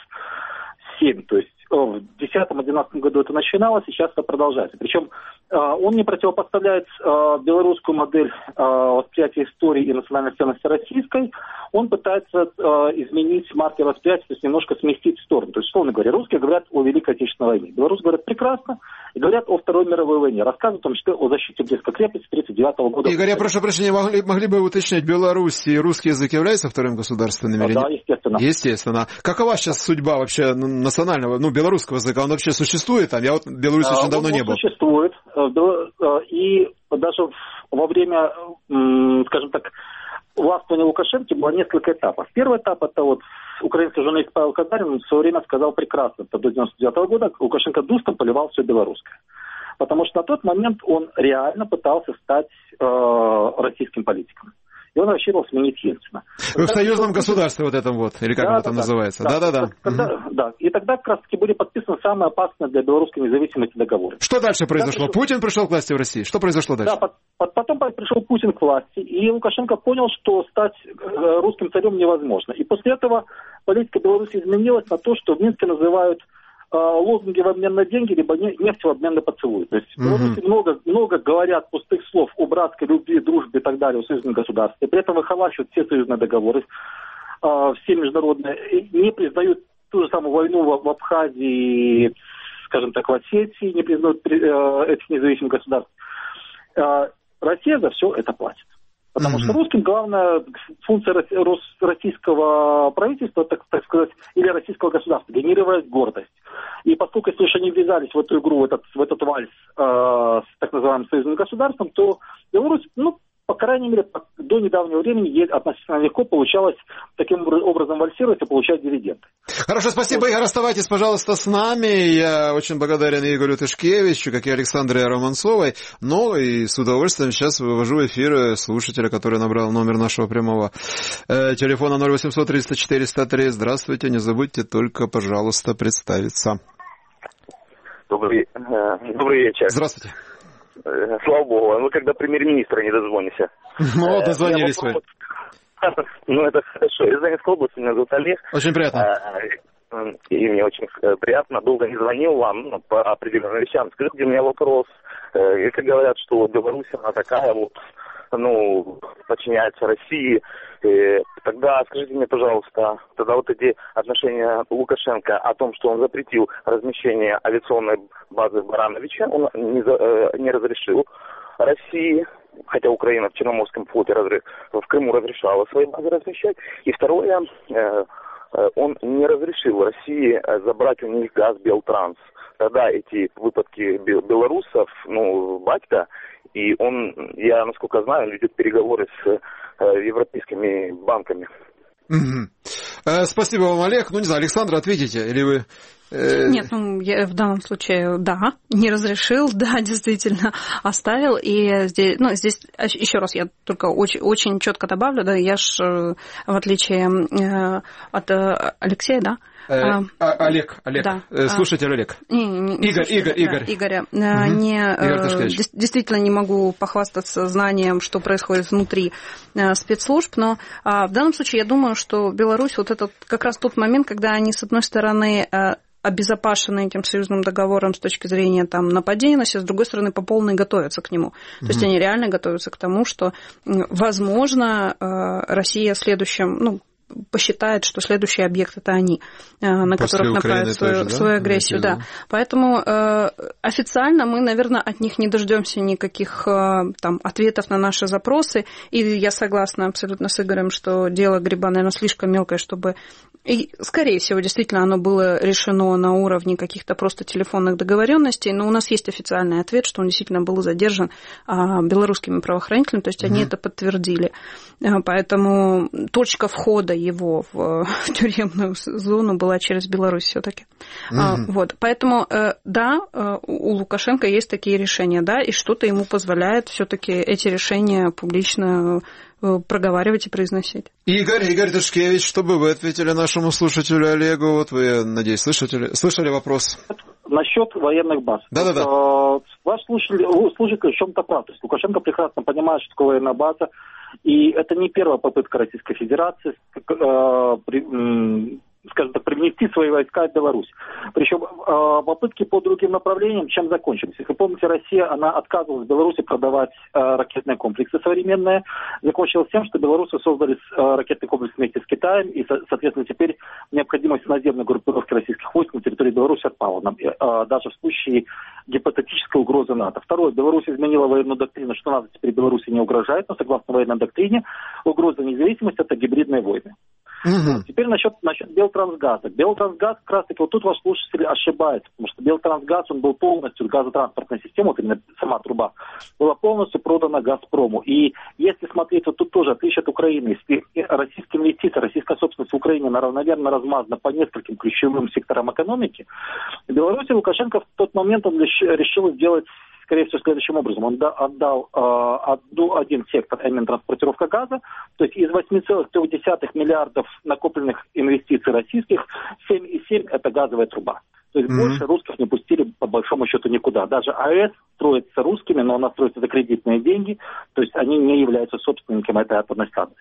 7. То есть в 2010-2011 году это начиналось, сейчас это продолжается. Причем он не противопоставляет белорусскую модель восприятия истории и национальной ценности российской. Он пытается изменить маркер восприятия, то есть немножко сместить в сторону. То есть, условно говоря, русские говорят о Великой Отечественной войне. Белорусы говорят прекрасно и говорят о Второй мировой войне. Рассказывают в том числе о защите Брестской крепости 1939 года. Игорь, я прошу прощения, могли бы уточнить, Беларусь и русский язык являются вторым государственным или нет? Да, естественно. Естественно. Какова сейчас судьба вообще национального, белорусского языка? Он вообще существует там? Я вот в Беларуси очень давно не был. Он существует. И даже во время, скажем так, властвования Лукашенко было несколько этапов. Первый этап – это вот украинский журналист Павел Казарин в свое время сказал прекрасно, до 1999 года Лукашенко дустом поливал все белорусское. Потому что на тот момент он реально пытался стать российским политиком. И он рассчитывал сменить Ельцина. Вы в союзном государстве вот этом вот, или как это называется? Да. И тогда как раз таки были подписаны самые опасные для белорусской независимости договоры. Что дальше произошло? Путин пришел к власти в России. Что произошло дальше? Да, потом пришел Путин к власти, и Лукашенко понял, что стать русским царем невозможно. И после этого политика Беларуси изменилась на то, что в Минске называют лозунги в обмен на деньги, либо нефть в обмен на поцелуй. То есть белорусы много говорят пустых слов о братской любви, дружбе и так далее в союзном государстве. При этом выхолащивают все союзные договоры, все международные, не признают ту же самую войну в Абхазии, скажем так, в Осетии, не признают этих независимых государств. Россия за все это платит. Потому что русским главная функция российского правительства, так сказать, или российского государства, генерировать гордость. И поскольку, если уж они ввязались в эту игру, в этот вальс с так называемым союзным государством, то Беларусь, по крайней мере, до недавнего времени ей относительно легко получалось таким образом вальсировать и получать дивиденды. Хорошо, спасибо, Игорь. Оставайтесь, пожалуйста, с нами. Я очень благодарен Игорю Тышкевичу, как и Александре Романцовой. Но и с удовольствием сейчас вывожу в эфир слушателя, который набрал номер нашего прямого телефона 0800 304 103. Здравствуйте, не забудьте только, пожалуйста, представиться. Добрый вечер. Здравствуйте. Слава богу, мы когда премьер-министра не дозвонимся. Дозвонились вы. Это хорошо. Из Донецкой области, меня зовут Олег. Очень приятно. И мне очень приятно. Долго не звонил вам по определенным вещам. Скажите, у меня вопрос Если говорят, что Беларусь, она такая вот, подчиняется России, тогда скажите мне, пожалуйста, тогда вот эти отношения Лукашенко о том, что он запретил размещение авиационной базы в Барановиче, он не разрешил России, хотя Украина в Черноморском флоте в Крыму разрешала свои базы размещать. И второе, он не разрешил России забрать у них газ Белтранс. Тогда эти выпадки белорусов, батька, и он, я насколько знаю, ведет переговоры с европейскими банками. Спасибо вам, Олег. Не знаю, Александр, ответите, или вы... Нет, я в данном случае, да, не разрешил, да, действительно оставил. И здесь еще раз я только очень, очень четко добавлю, да, я ж, в отличие от Алексея, да, Олег, да. Слушатель Олег. Игоря. Действительно не могу похвастаться знанием, что происходит внутри спецслужб, но в данном случае я думаю, что Беларусь, вот это как раз тот момент, когда они, с одной стороны, обезопасены этим союзным договором с точки зрения нападения на себя, с другой стороны, по полной готовятся к нему. То есть они реально готовятся к тому, что, возможно, Россия следующим, посчитает, что следующий объект это они, на которых направят свою агрессию. Да. Поэтому официально мы, наверное, от них не дождемся никаких ответов на наши запросы. И я согласна абсолютно с Игорем, что дело Гриба, наверное, слишком мелкое, чтобы... И, скорее всего, действительно, оно было решено на уровне каких-то просто телефонных договоренностей, но у нас есть официальный ответ, что он действительно был задержан белорусскими правоохранителями, то есть они это подтвердили. Поэтому точка входа его в тюремную зону была через Беларусь все-таки. Поэтому, да, у Лукашенко есть такие решения, да, и что-то ему позволяет все-таки эти решения публично проговаривать и произносить. Игорь Тышкевич, что бы вы ответили нашему слушателю Олегу? Вот вы, надеюсь, слышали вопрос? Насчет военных баз. Да. Ваш слушатель в чем-то прав. То есть Лукашенко прекрасно понимает, что такое военная база. И это не первая попытка Российской Федерации, скажем так, привнести свои войска в Беларусь. Причем попытки по другим направлениям чем закончились. Если вы помните, Россия, она отказывалась в Беларуси продавать ракетные комплексы современные. Закончилось тем, что белорусы создали ракетный комплекс вместе с Китаем, и, соответственно, теперь необходимость наземной группировки российских войск на территории Беларуси отпала. Даже в случае гипотетической угрозы НАТО. Второе, Беларусь изменила военную доктрину, что НАТО теперь Беларуси не угрожает, но согласно военной доктрине угроза независимости – это гибридные войны. Теперь насчет Белтрансгаза. Белтрансгаз, как раз таки, вот тут ваш слушатель ошибается, потому что Белтрансгаз, он был полностью, газотранспортная система, вот именно сама труба, была полностью продана Газпрому. И если смотреть, вот тут тоже отличие от Украины, если российские инвестиции, российская собственность в Украине, она равномерно размазана по нескольким ключевым секторам экономики, в Беларуси Лукашенко в тот момент он решил сделать, скорее всего, следующим образом. Он отдал один сектор, именно транспортировка газа, то есть из 8,3 миллиардов накопленных инвестиций российских, 7,7 это газовая труба. То есть больше русских не пустили по большому счету никуда. Даже АЭС строится русскими, но она строится за кредитные деньги, то есть они не являются собственниками этой атомной станции.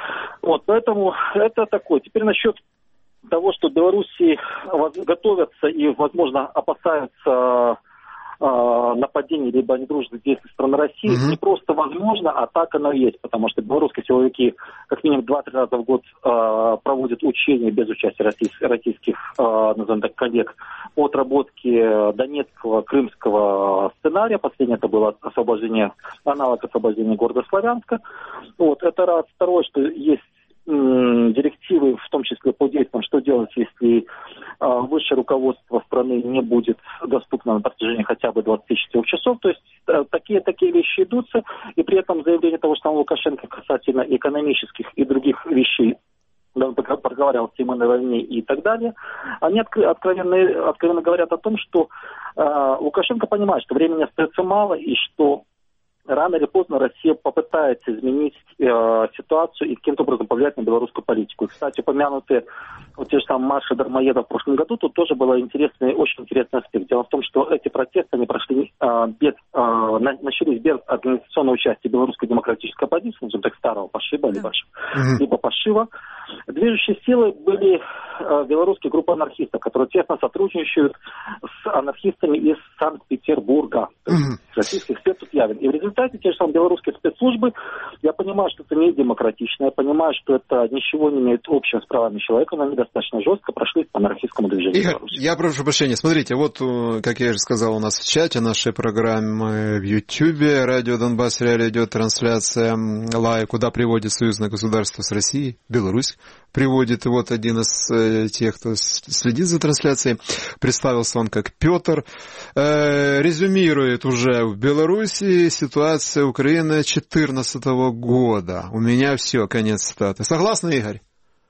Поэтому это такое. Теперь насчет того, что Беларуси готовятся и, возможно, опасаются нападений либо недружественных действий страны России, не просто возможно, а так оно и есть, потому что белорусские силовики как минимум 2-3 раза в год проводят учения без участия российских, назовем так, коллег по отработке донецкого, крымского сценария. Последнее это было аналог освобождения города Славянска. Это раз. Второе, что есть директивы, в том числе по действиям, что делать, если высшее руководство страны не будет доступно на протяжении хотя бы 24 часов. То есть такие вещи идутся, и при этом заявление того, что Лукашенко касательно экономических и других вещей, он проговаривал с темой на войне и так далее, они откровенно говорят о том, что Лукашенко понимает, что времени остается мало, и что рано или поздно Россия попытается изменить ситуацию и каким-то образом повлиять на белорусскую политику. И, кстати, упомянутые те же самые марши Дармоеда в прошлом году, тут тоже был очень интересный аспект. Дело в том, что эти протесты, они прошли начались без организационного участия белорусской демократической оппозиции, так старого пошиба, либо пошива. Движущие силы были в Беларуси группа анархистов, которые тесно сотрудничают с анархистами из Санкт-Петербурга, российских спецслужб. И в результате те же самые белорусские спецслужбы, я понимаю, что это не демократично, я понимаю, что это ничего не имеет общего с правами человека, но они достаточно жестко прошли по анархистскому движению. Игорь, я прошу прощения, смотрите, вот, как я уже сказал, у нас в чате нашей программы в Ютьюбе «Радио Донбасс Реалии» идет трансляция лайв, куда приводит союзное государство с Россией, Беларусь приводит, и вот один из тех, кто следит за трансляцией, представился он как Петр, резюмирует уже в Беларуси ситуация Украины 2014 года. У меня все, конец цитаты. Согласны, Игорь?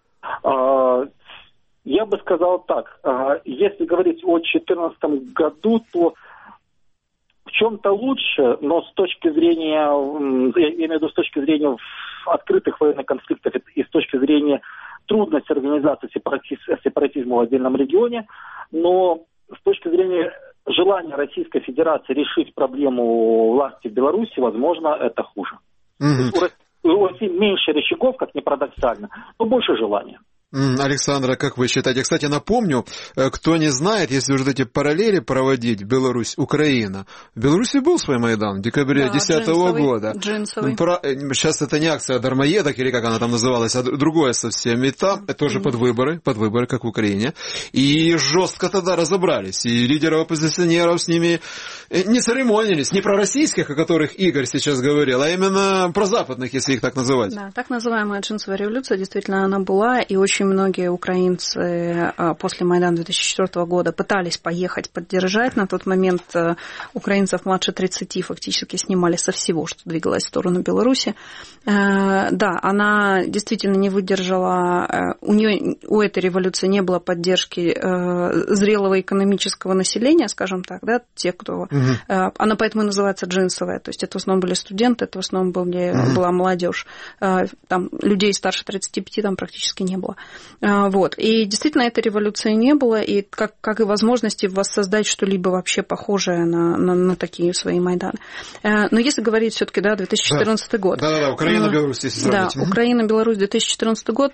Я бы сказал так, если говорить о 2014 году, то в чем-то лучше, но с точки зрения, я имею в виду с точки зрения открытых военных конфликтов и с точки зрения трудности организации сепаратизма в отдельном регионе, но с точки зрения желания Российской Федерации решить проблему власти в Беларуси, возможно, это хуже. У России меньше рычагов, как ни парадоксально, но больше желания. Александра, как вы считаете? Кстати, напомню, кто не знает, если уже эти параллели проводить Беларусь, Украина. В Беларуси был свой Майдан в декабре 2010 года. Джинсовый. Сейчас это не акция дармоедок, или как она там называлась, а другое совсем. И там тоже под выборы, как в Украине. И жестко тогда разобрались. И лидеры оппозиционеров с ними не церемонились. Не про российских, о которых Игорь сейчас говорил, а именно про западных, если их так называть. Да, так называемая джинсовая революция, действительно, она была, и очень многие украинцы после Майдана 2004 года пытались поехать поддержать. На тот момент украинцев младше 30 фактически снимали со всего, что двигалось в сторону Беларуси. Да, она действительно не выдержала, у этой революции не было поддержки зрелого экономического населения, скажем так, да, те, кто... Она поэтому и называется джинсовая, то есть это в основном были студенты, это в основном была молодежь. Там людей старше 35 там практически не было. Вот. И действительно этой революции не было, и как и возможности воссоздать что-либо вообще похожее на такие свои Майданы. Но если говорить все-таки, да, 2014 год. Да, Украина, Беларусь, если сравнить. Да, Украина, Беларусь, 2014 год.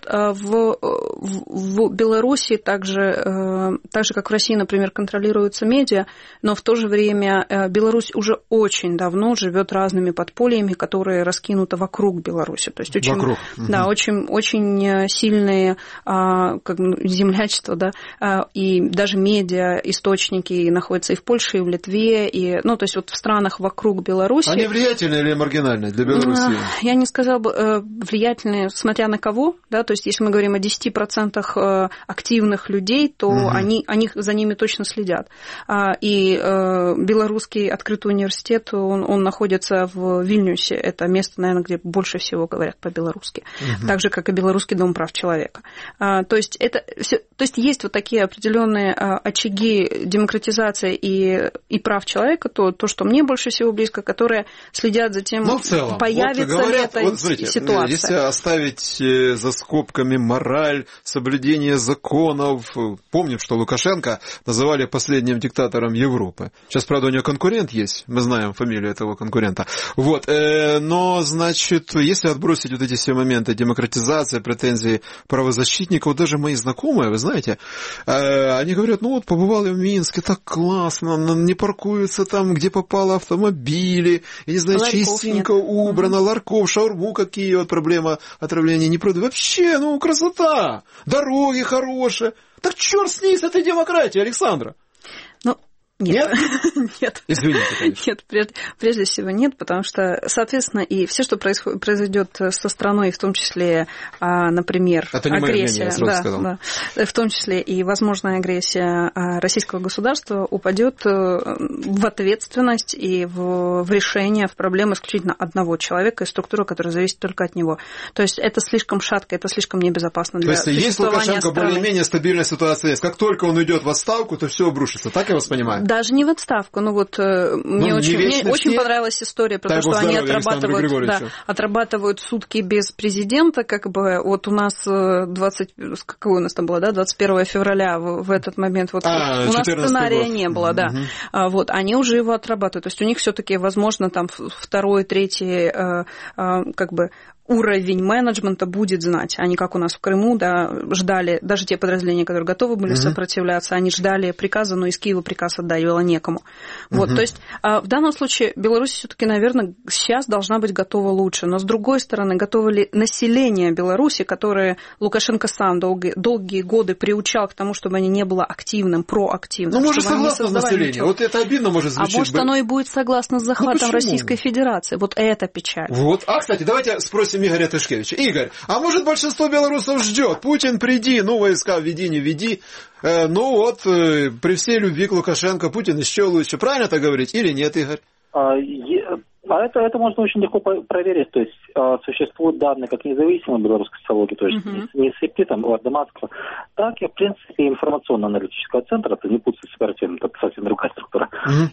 В Беларуси так же, как в России, например, контролируются медиа, но в то же время Беларусь уже очень давно живет разными подпольями, которые раскинуты вокруг Беларуси. То есть очень, да, очень сильные землячество, да, и даже медиа, источники находятся и в Польше, и в Литве, и, ну, то есть вот в странах вокруг Беларуси. Они влиятельные или маргинальные для Беларуси? Я не сказала бы влиятельные, смотря на кого, да, то есть если мы говорим о 10% активных людей, то они за ними точно следят. И белорусский открытый университет, он находится в Вильнюсе, это место, наверное, где больше всего говорят по-белорусски, так же, как и Белорусский дом прав человека. То есть есть вот такие определенные очаги демократизации и прав человека, то, что мне больше всего близко, которые следят за тем, целом, появится вот говорят, ли эта ситуация. Если оставить за скобками мораль, соблюдение законов, помним, что Лукашенко называли последним диктатором Европы. Сейчас, правда, у него конкурент есть, мы знаем фамилию этого конкурента. Вот, но, значит, если отбросить вот эти все моменты демократизации, претензии правозащитников, даже мои знакомые, вы знаете, они говорят, ну вот побывал я в Минске, так классно, не паркуются там, где попало автомобили, я не знаю, ларьков чистенько нет. Убрано, ларьков, шаурму, какие вот проблемы отравления не продают. Вообще, ну красота, дороги хорошие. Так черт с ней, с этой демократией, Александра. Нет. Нет. Извините, конечно. Нет, прежде всего нет, потому что, соответственно, и все, что произойдет со страной, в том числе, например, агрессия, в том числе и возможная агрессия российского государства упадет в ответственность и в решение, в проблему исключительно одного человека и структуры, которая зависит только от него. То есть это слишком шатко, это слишком небезопасно для существования страны. То есть есть Лукашенко более-менее стабильная ситуация есть. Как только он уйдет в отставку, то все обрушится. Так я вас понимаю? Даже не в отставку. Мне очень понравилась история про то, что они отрабатывают сутки без президента. Вот у нас 21 февраля в этот момент у нас сценария не было, да. Вот, они уже его отрабатывают. То есть у них все-таки, возможно, там второй, третий уровень менеджмента будет знать. Они, как у нас в Крыму, ждали, даже те подразделения, которые готовы были сопротивляться, они ждали приказа, но из Киева приказ отдать было некому. Вот, то есть в данном случае Беларусь все-таки, наверное, сейчас должна быть готова лучше. Но, с другой стороны, готово ли население Беларуси, которое Лукашенко сам долгие годы приучал к тому, чтобы они не было активным, проактивным. Ну, может, согласно населению. Вот это обидно может звучать. А может, оно и будет согласно с захватом Российской Федерации. Вот это печаль. Вот. Кстати, давайте спросим Игоря Тышкевича. Игорь, а может, большинство белорусов ждет? Путин, приди, войска введи, не введи. При всей любви к Лукашенко Путин еще лучше. Правильно это говорить или нет, Игорь? Это можно очень легко проверить. То есть существуют данные как независимой белорусской социологии, то есть не СИПИ, Вардеманского, так и, в принципе, информационно-аналитического центра, это не путать с оперативным, это совсем другая структура,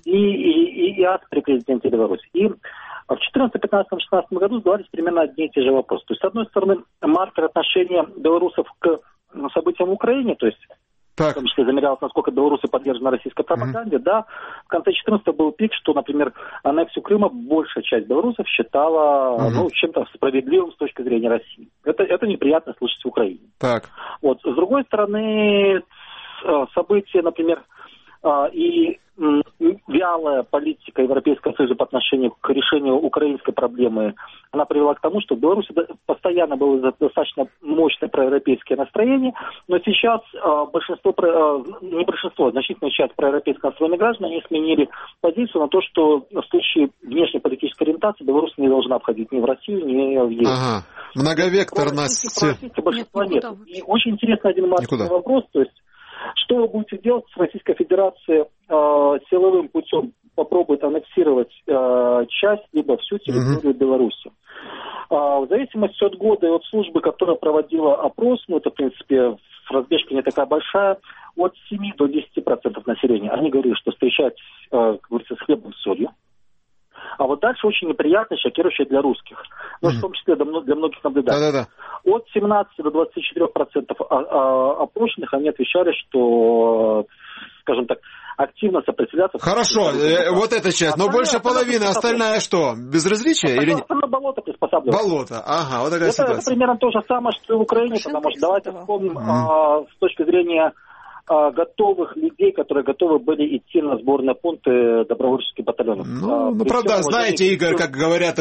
и АС при президенте Беларуси. И в 2014, 2015, 2016 году задавались примерно одни и те же вопросы. То есть, с одной стороны, маркер отношения белорусов к событиям в Украине, то есть в том числе замерялось, насколько белорусы подвержены российской пропаганде, в конце 2014 был пик, что, например, аннексию Крыма большая часть белорусов считала чем-то справедливым с точки зрения России. Это неприятно слышать в Украине. Вот. С другой стороны, события, например, и вялая политика Европейского Союза по отношению к решению украинской проблемы, она привела к тому, что в Беларуси постоянно было достаточно мощное проевропейское настроение, но сейчас значительная часть проевропейски настроенных граждан, они сменили позицию на то, что в случае внешней политической ориентации Беларусь не должна входить ни в Россию, ни в ЕС. Многовекторность. Большинства нет. И очень интересный один вопрос, то есть что вы будете делать с Российской Федерацией силовым путем попробует аннексировать часть, либо всю территорию Беларуси? В зависимости от года и от службы, которая проводила опрос, это, в принципе, разбежка не такая большая, от 7 до 10% населения. Они говорили, что встречать, как говорится, с хлебом с солью. А вот дальше очень неприятно, шокирующее для русских, в том числе для многих наблюдателей. От 17 до 24% опрошенных они отвечали, что, скажем так, активно сопротивляться. Хорошо, вот эта часть, но больше половины, остальная что, безразличие? Или нет? На болото приспосабливается. Болото, вот такая ситуация. Это примерно то же самое, что и в Украине, потому что давайте вспомним с точки зрения готовых людей, которые готовы были идти на сборные пункты добровольческих батальонов. Правда, знаете, Игорь, как говорят,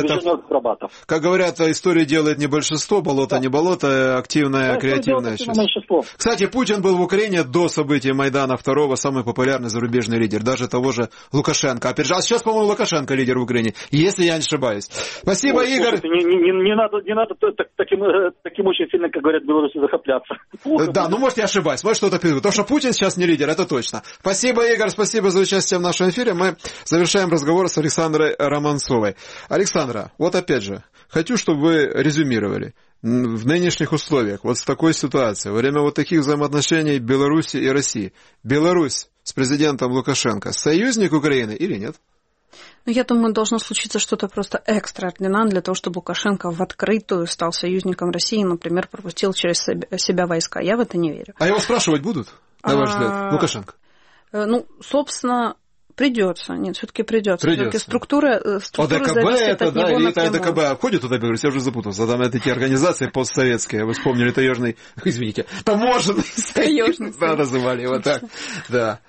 история делает не большинство, болото не болото, активная, креативная часть. Кстати, Путин был в Украине до событий Майдана 2-го, самый популярный зарубежный лидер, даже того же Лукашенко. Опять же, сейчас, по-моему, Лукашенко лидер в Украине, если я не ошибаюсь. Спасибо, Игорь. Не надо таким очень сильно, как говорят в Беларуси, захопляться. Да, может, я ошибаюсь, может, что-то перейду. Потому что Путин сейчас не лидер, это точно. Спасибо, Игорь, спасибо за участие в нашем эфире. Мы завершаем разговор с Александрой Романцовой. Александра, вот опять же, хочу, чтобы вы резюмировали. В нынешних условиях, вот в такой ситуации, во время вот таких взаимоотношений Беларуси и России, Беларусь с президентом Лукашенко союзник Украины или нет? Я думаю, должно случиться что-то просто экстраординарное для того, чтобы Лукашенко в открытую стал союзником России, например, пропустил через себя войска. Я в это не верю. А его спрашивать будут, на ваш взгляд, Лукашенко? Собственно, придется. Нет, все-таки придется. Все-таки структура ОДКБ это, или это ОДКБ входит туда, Беларусь? Я уже запутался. Там эти организации постсоветские, вы вспомнили таможенный, таможенный союз, называли его так. Да.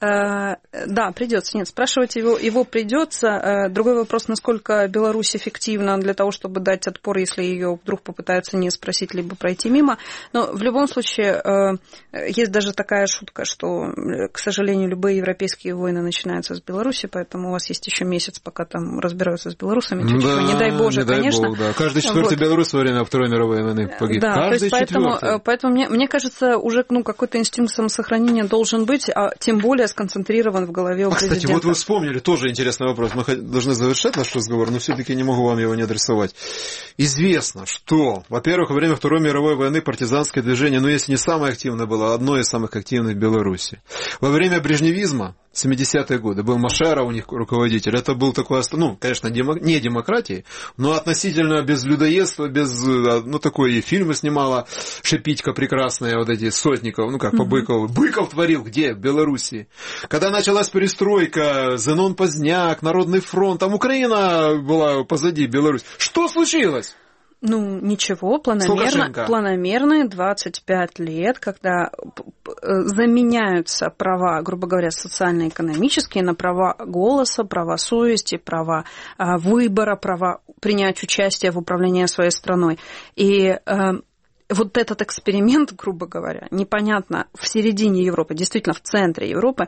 Да, придется. Нет, спрашивать его придется. Другой вопрос, насколько Беларусь эффективна для того, чтобы дать отпор, если ее вдруг попытаются не спросить, либо пройти мимо. Но в любом случае, есть даже такая шутка, что, к сожалению, любые европейские войны начинаются с Беларуси, поэтому у вас есть еще месяц, пока там разбираются с белорусами. Не дай Боже, конечно. Каждый четвертый белорус во время Второй мировой войны погиб. Да, поэтому мне кажется, уже какой-то инстинкт самосохранения должен быть, а тем более сконцентрирован в голове у президента. Кстати, вот вы вспомнили, тоже интересный вопрос. Мы должны завершать наш разговор, но все-таки не могу вам его не адресовать. Известно, что, во-первых, во время Второй мировой войны партизанское движение, если не самое активное было, одно из самых активных в Беларуси. Во время брежневизма 70-е годы. Был Машера у них руководитель. Это был такой, конечно, не демократии, но относительно без людоедства, без, такой фильмы снимала Шепитько прекрасные, вот эти Сотников, по Быкову. Быков творил где? В Белоруссии. Когда началась перестройка, Зенон Поздняк, Народный фронт, там Украина была позади Беларуси. Что случилось? Ничего, планомерные 25 лет, когда заменяются права, грубо говоря, социально-экономические на права голоса, права совести, права выбора, права принять участие в управлении своей страной. И вот этот эксперимент, грубо говоря, непонятно, в середине Европы, действительно в центре Европы,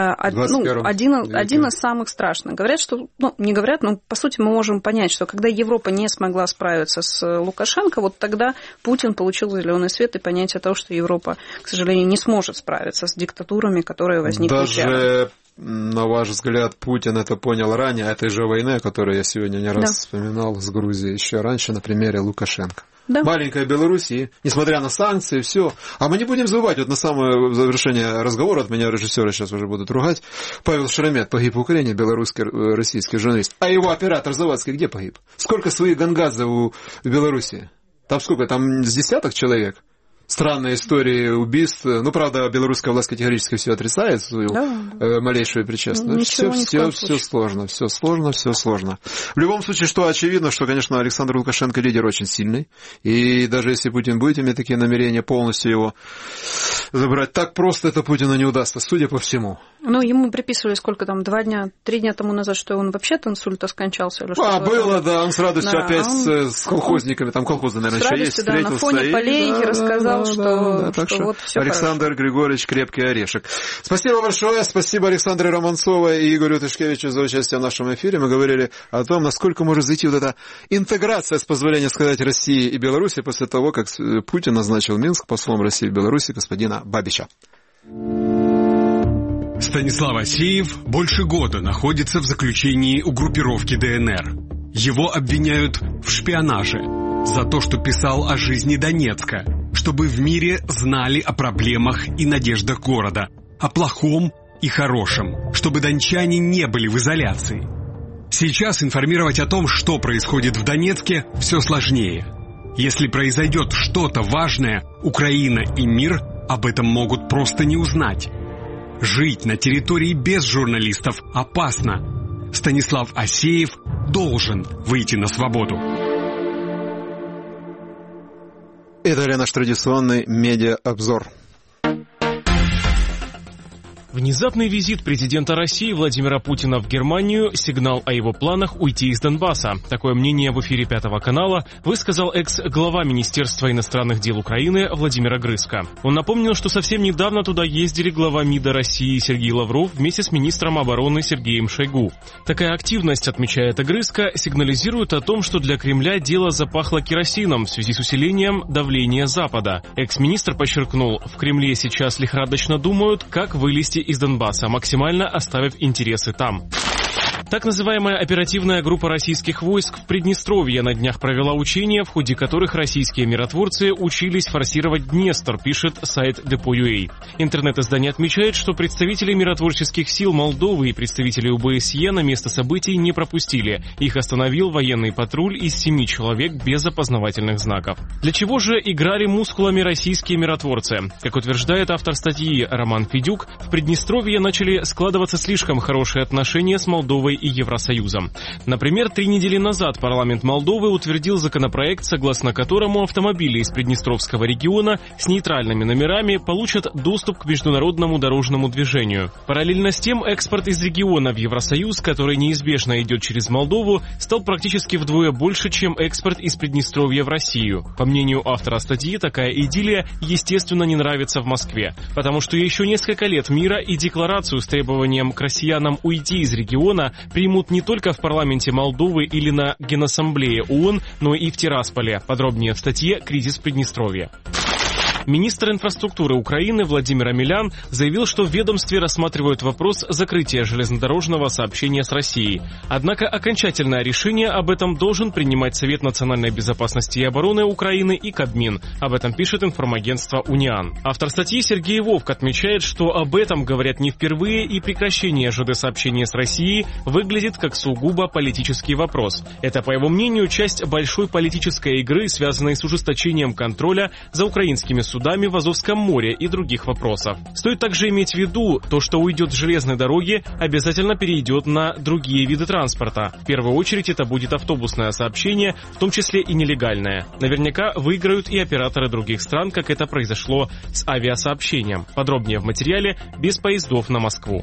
один из самых страшных. Говорят, что, не говорят, но по сути мы можем понять, что когда Европа не смогла справиться с Лукашенко, вот тогда Путин получил зеленый свет и понятие того, что Европа, к сожалению, не сможет справиться с диктатурами, которые возникли. Даже, на ваш взгляд, Путин это понял ранее, этой же войны, о которой я сегодня не раз вспоминал с Грузией, еще раньше на примере Лукашенко. Да. Маленькая Белоруссия, несмотря на санкции, все. А мы не будем забывать, вот на самое завершение разговора, от меня режиссеры сейчас уже будут ругать, Павел Шеремет погиб в Украине, белорусский, российский журналист. А его оператор заводский где погиб? Сколько своих гангадзе в Белоруссии? Там сколько? Там с десяток человек. Странные истории убийств. Правда, белорусская власть категорически все отрицает, свою малейшую причастность. Все сложно. В любом случае, что очевидно, что, конечно, Александр Лукашенко лидер очень сильный. И даже если Путин будет иметь такие намерения полностью его забрать, так просто это Путину не удастся, судя по всему. Ему приписывали сколько там, 3 дня тому назад, что он вообще от инсульта скончался. Или что было, да, он с радостью опять с колхозниками, там колхозы, наверное, еще есть, встретился. На фоне полей рассказал, что вот все Александр хорошо. Григорьевич крепкий орешек. Спасибо большое, спасибо Александре Романцовой и Игорю Тышкевичу за участие в нашем эфире. Мы говорили о том, насколько может зайти вот эта интеграция, с позволения сказать, России и Беларуси после того, как Путин назначил Минск послом России в Беларуси господина Бабича. Станислав Асеев больше года находится в заключении у группировки ДНР. Его обвиняют в шпионаже за то, что писал о жизни Донецка, чтобы в мире знали о проблемах и надеждах города, о плохом и хорошем, чтобы дончане не были в изоляции. Сейчас информировать о том, что происходит в Донецке, все сложнее. Если произойдет что-то важное, Украина и мир об этом могут просто не узнать. Жить на территории без журналистов опасно. Станислав Асеев должен выйти на свободу. Это наш традиционный медиа-обзор. Внезапный визит президента России Владимира Путина в Германию – сигнал о его планах уйти из Донбасса. Такое мнение в эфире Пятого канала высказал экс-глава Министерства иностранных дел Украины Владимир Грызко. Он напомнил, что совсем недавно туда ездили глава МИДа России Сергей Лавров вместе с министром обороны Сергеем Шойгу. Такая активность, отмечает Грызко, сигнализирует о том, что для Кремля дело запахло керосином в связи с усилением давления Запада. Экс-министр подчеркнул, в Кремле сейчас лихорадочно думают, как вылезти из Донбасса, максимально оставив интересы там. Так называемая оперативная группа российских войск в Приднестровье на днях провела учения, в ходе которых российские миротворцы учились форсировать Днестр, пишет сайт Depo.ua. Интернет-издание отмечает, что представители миротворческих сил Молдовы и представители ОБСЕ на место событий не пропустили. Их остановил военный патруль из 7 человек без опознавательных знаков. Для чего же играли мускулами российские миротворцы? Как утверждает автор статьи Роман Федюк, в Приднестровье начали складываться слишком хорошие отношения с Молдовой и Евросоюзом. Например, 3 недели назад парламент Молдовы утвердил законопроект, согласно которому автомобили из Приднестровского региона с нейтральными номерами получат доступ к международному дорожному движению. Параллельно с тем, экспорт из региона в Евросоюз, который неизбежно идет через Молдову, стал практически вдвое больше, чем экспорт из Приднестровья в Россию. По мнению автора статьи, такая идиллия, естественно, не нравится в Москве, потому что еще несколько лет мира и декларацию с требованием к россиянам уйти из региона примут не только в парламенте Молдовы или на Генассамблее ООН, но и в Тирасполе. Подробнее в статье «Кризис Приднестровья». Министр инфраструктуры Украины Владимир Омелян заявил, что в ведомстве рассматривают вопрос закрытия железнодорожного сообщения с Россией. Однако окончательное решение об этом должен принимать Совет национальной безопасности и обороны Украины и Кабмин. Об этом пишет информагентство «Униан». Автор статьи Сергей Вовк отмечает, что об этом говорят не впервые, и прекращение ЖД-сообщения с Россией выглядит как сугубо политический вопрос. Это, по его мнению, часть большой политической игры, связанной с ужесточением контроля за украинскими судами в Азовском море и других вопросов. Стоит также иметь в виду, то, что уйдет с железной дороги, обязательно перейдет на другие виды транспорта. В первую очередь это будет автобусное сообщение, в том числе и нелегальное. Наверняка выиграют и операторы других стран, как это произошло с авиасообщением. Подробнее в материале «Без поездов на Москву».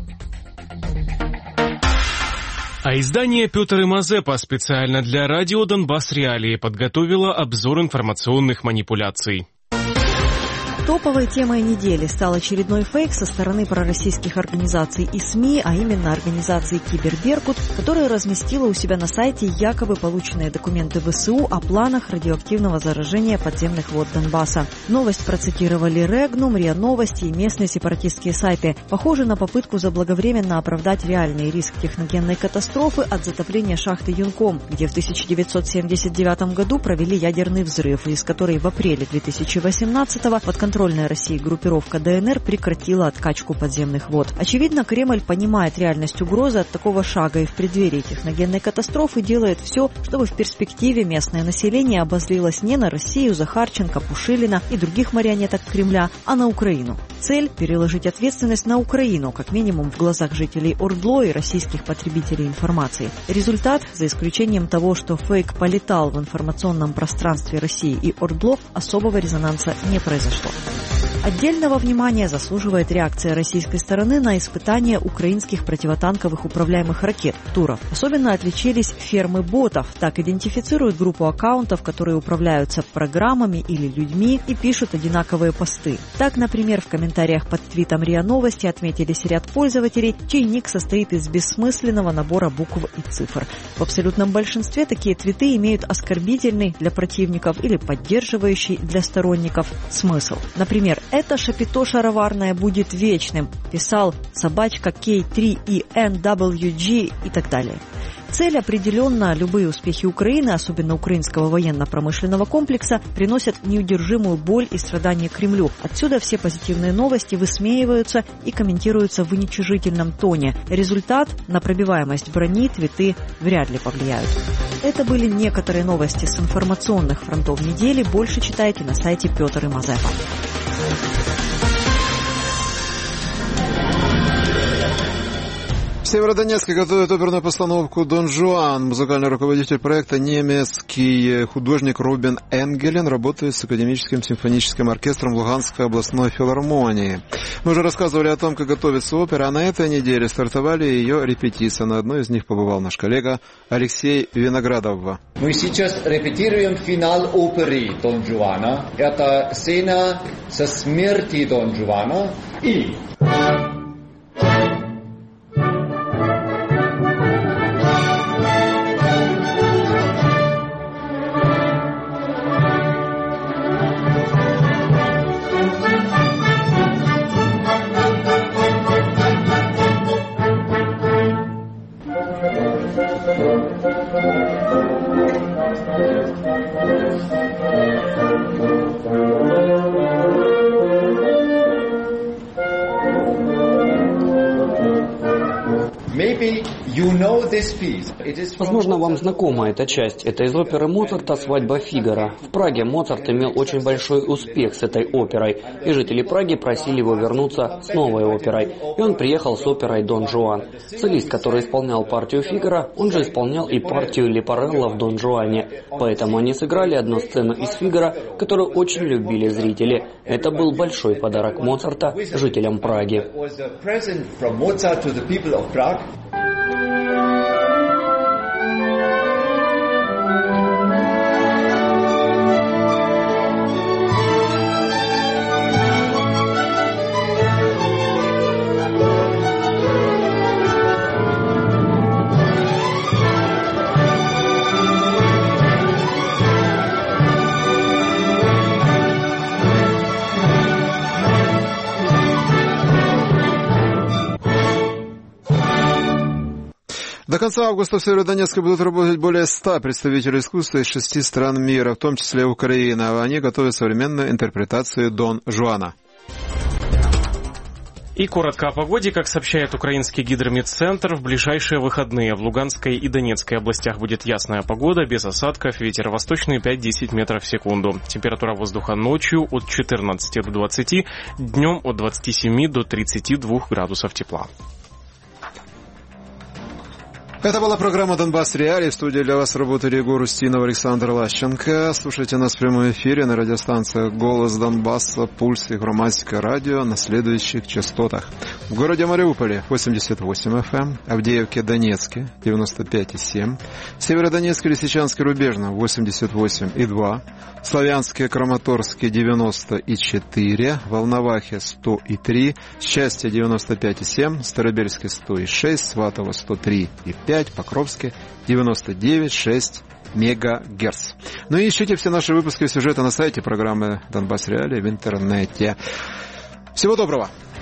А издание «Петр и Мазепа» специально для радио «Донбасс Реалии» подготовило обзор информационных манипуляций. Топовой темой недели стал очередной фейк со стороны пророссийских организаций и СМИ, а именно организации «Киберберкут», которая разместила у себя на сайте якобы полученные документы ВСУ о планах радиоактивного заражения подземных вод Донбасса. Новость процитировали Регнум, РИА Новости и местные сепаратистские сайты. Похоже на попытку заблаговременно оправдать реальный риск техногенной катастрофы от затопления шахты Юнком, где в 1979 году провели ядерный взрыв, из которой в апреле 2018-го под контролем России группировка ДНР прекратила откачку подземных вод. Очевидно, Кремль понимает реальность угрозы от такого шага и в преддверии техногенной катастрофы делает все, чтобы в перспективе местное население обозлилось не на Россию, Захарченко, Пушилина и других марионеток Кремля, а на Украину. Цель – переложить ответственность на Украину, как минимум в глазах жителей ОРДЛО и российских потребителей информации. Результат, за исключением того, что фейк полетал в информационном пространстве России и ОРДЛО, особого резонанса не произошло. Отдельного внимания заслуживает реакция российской стороны на испытания украинских противотанковых управляемых ракет «Туров». Особенно отличились фермы ботов. Так идентифицируют группу аккаунтов, которые управляются программами или людьми и пишут одинаковые посты. Так, например, в комментариях под твитом РИА Новости отметились ряд пользователей, чей ник состоит из бессмысленного набора букв и цифр. В абсолютном большинстве такие твиты имеют оскорбительный для противников или поддерживающий для сторонников смысл. Например, «Это шапито шароварное будет вечным», писал собачка K3ENWG и так далее. Цель определенно. Любые успехи Украины, особенно украинского военно-промышленного комплекса, приносят неудержимую боль и страдания Кремлю. Отсюда все позитивные новости высмеиваются и комментируются в уничижительном тоне. Результат – на пробиваемость брони твиты вряд ли повлияют. Это были некоторые новости с информационных фронтов недели. Больше читайте на сайте Петр и Мазепа. В Северодонецке готовят оперную постановку «Дон Жуан». Музыкальный руководитель проекта, немецкий художник Рубен Энгелен, работает с академическим симфоническим оркестром Луганской областной филармонии. Мы уже рассказывали о том, как готовится опера, а на этой неделе стартовали ее репетиции. На одной из них побывал наш коллега Алексей Виноградов. Мы сейчас репетируем финал оперы «Дон Жуана». Это сцена со смерти Дон Жуана и... Возможно, вам знакома эта часть. Это из оперы Моцарта «Свадьба Фигаро». В Праге Моцарт имел очень большой успех с этой оперой, и жители Праги просили его вернуться с новой оперой. И он приехал с оперой «Дон Жуан». Солист, который исполнял партию Фигаро, он же исполнял и партию Лепарелло в «Дон Жуане». Поэтому они сыграли одну сцену из Фигаро, которую очень любили зрители. Это был большой подарок Моцарта жителям Праги. До конца августа в Северодонецке будут работать более 100 представителей искусства из 6 стран мира, в том числе Украина. Они готовят современную интерпретацию Дон Жуана. И коротко о погоде. Как сообщает украинский гидрометцентр, в ближайшие выходные в Луганской и Донецкой областях будет ясная погода, без осадков, ветер восточный 5-10 метров в секунду. Температура воздуха ночью от 14 до 20, днем от 27 до 32 градусов тепла. Это была программа «Донбасс Реалии». В студии для вас работали Егор Устинов, Александр Лащенко. Слушайте нас в прямом эфире на радиостанциях «Голос Донбасса», «Пульс» и «Громадское радио» на следующих частотах. В городе Мариуполе 88 FM, Авдеевке, Донецке 95,7, Северодонецке, Лисичанске, Рубежном 88,2, Славянске, Краматорске 90,4, Волновахе 100,3, Счастье 95,7, Старобельске 100,6, Сватово 103,5, Покровске 99,6 мегагерц. Ну и ищите все наши выпуски и сюжеты на сайте программы «Донбасс Реалии» в интернете. Всего доброго!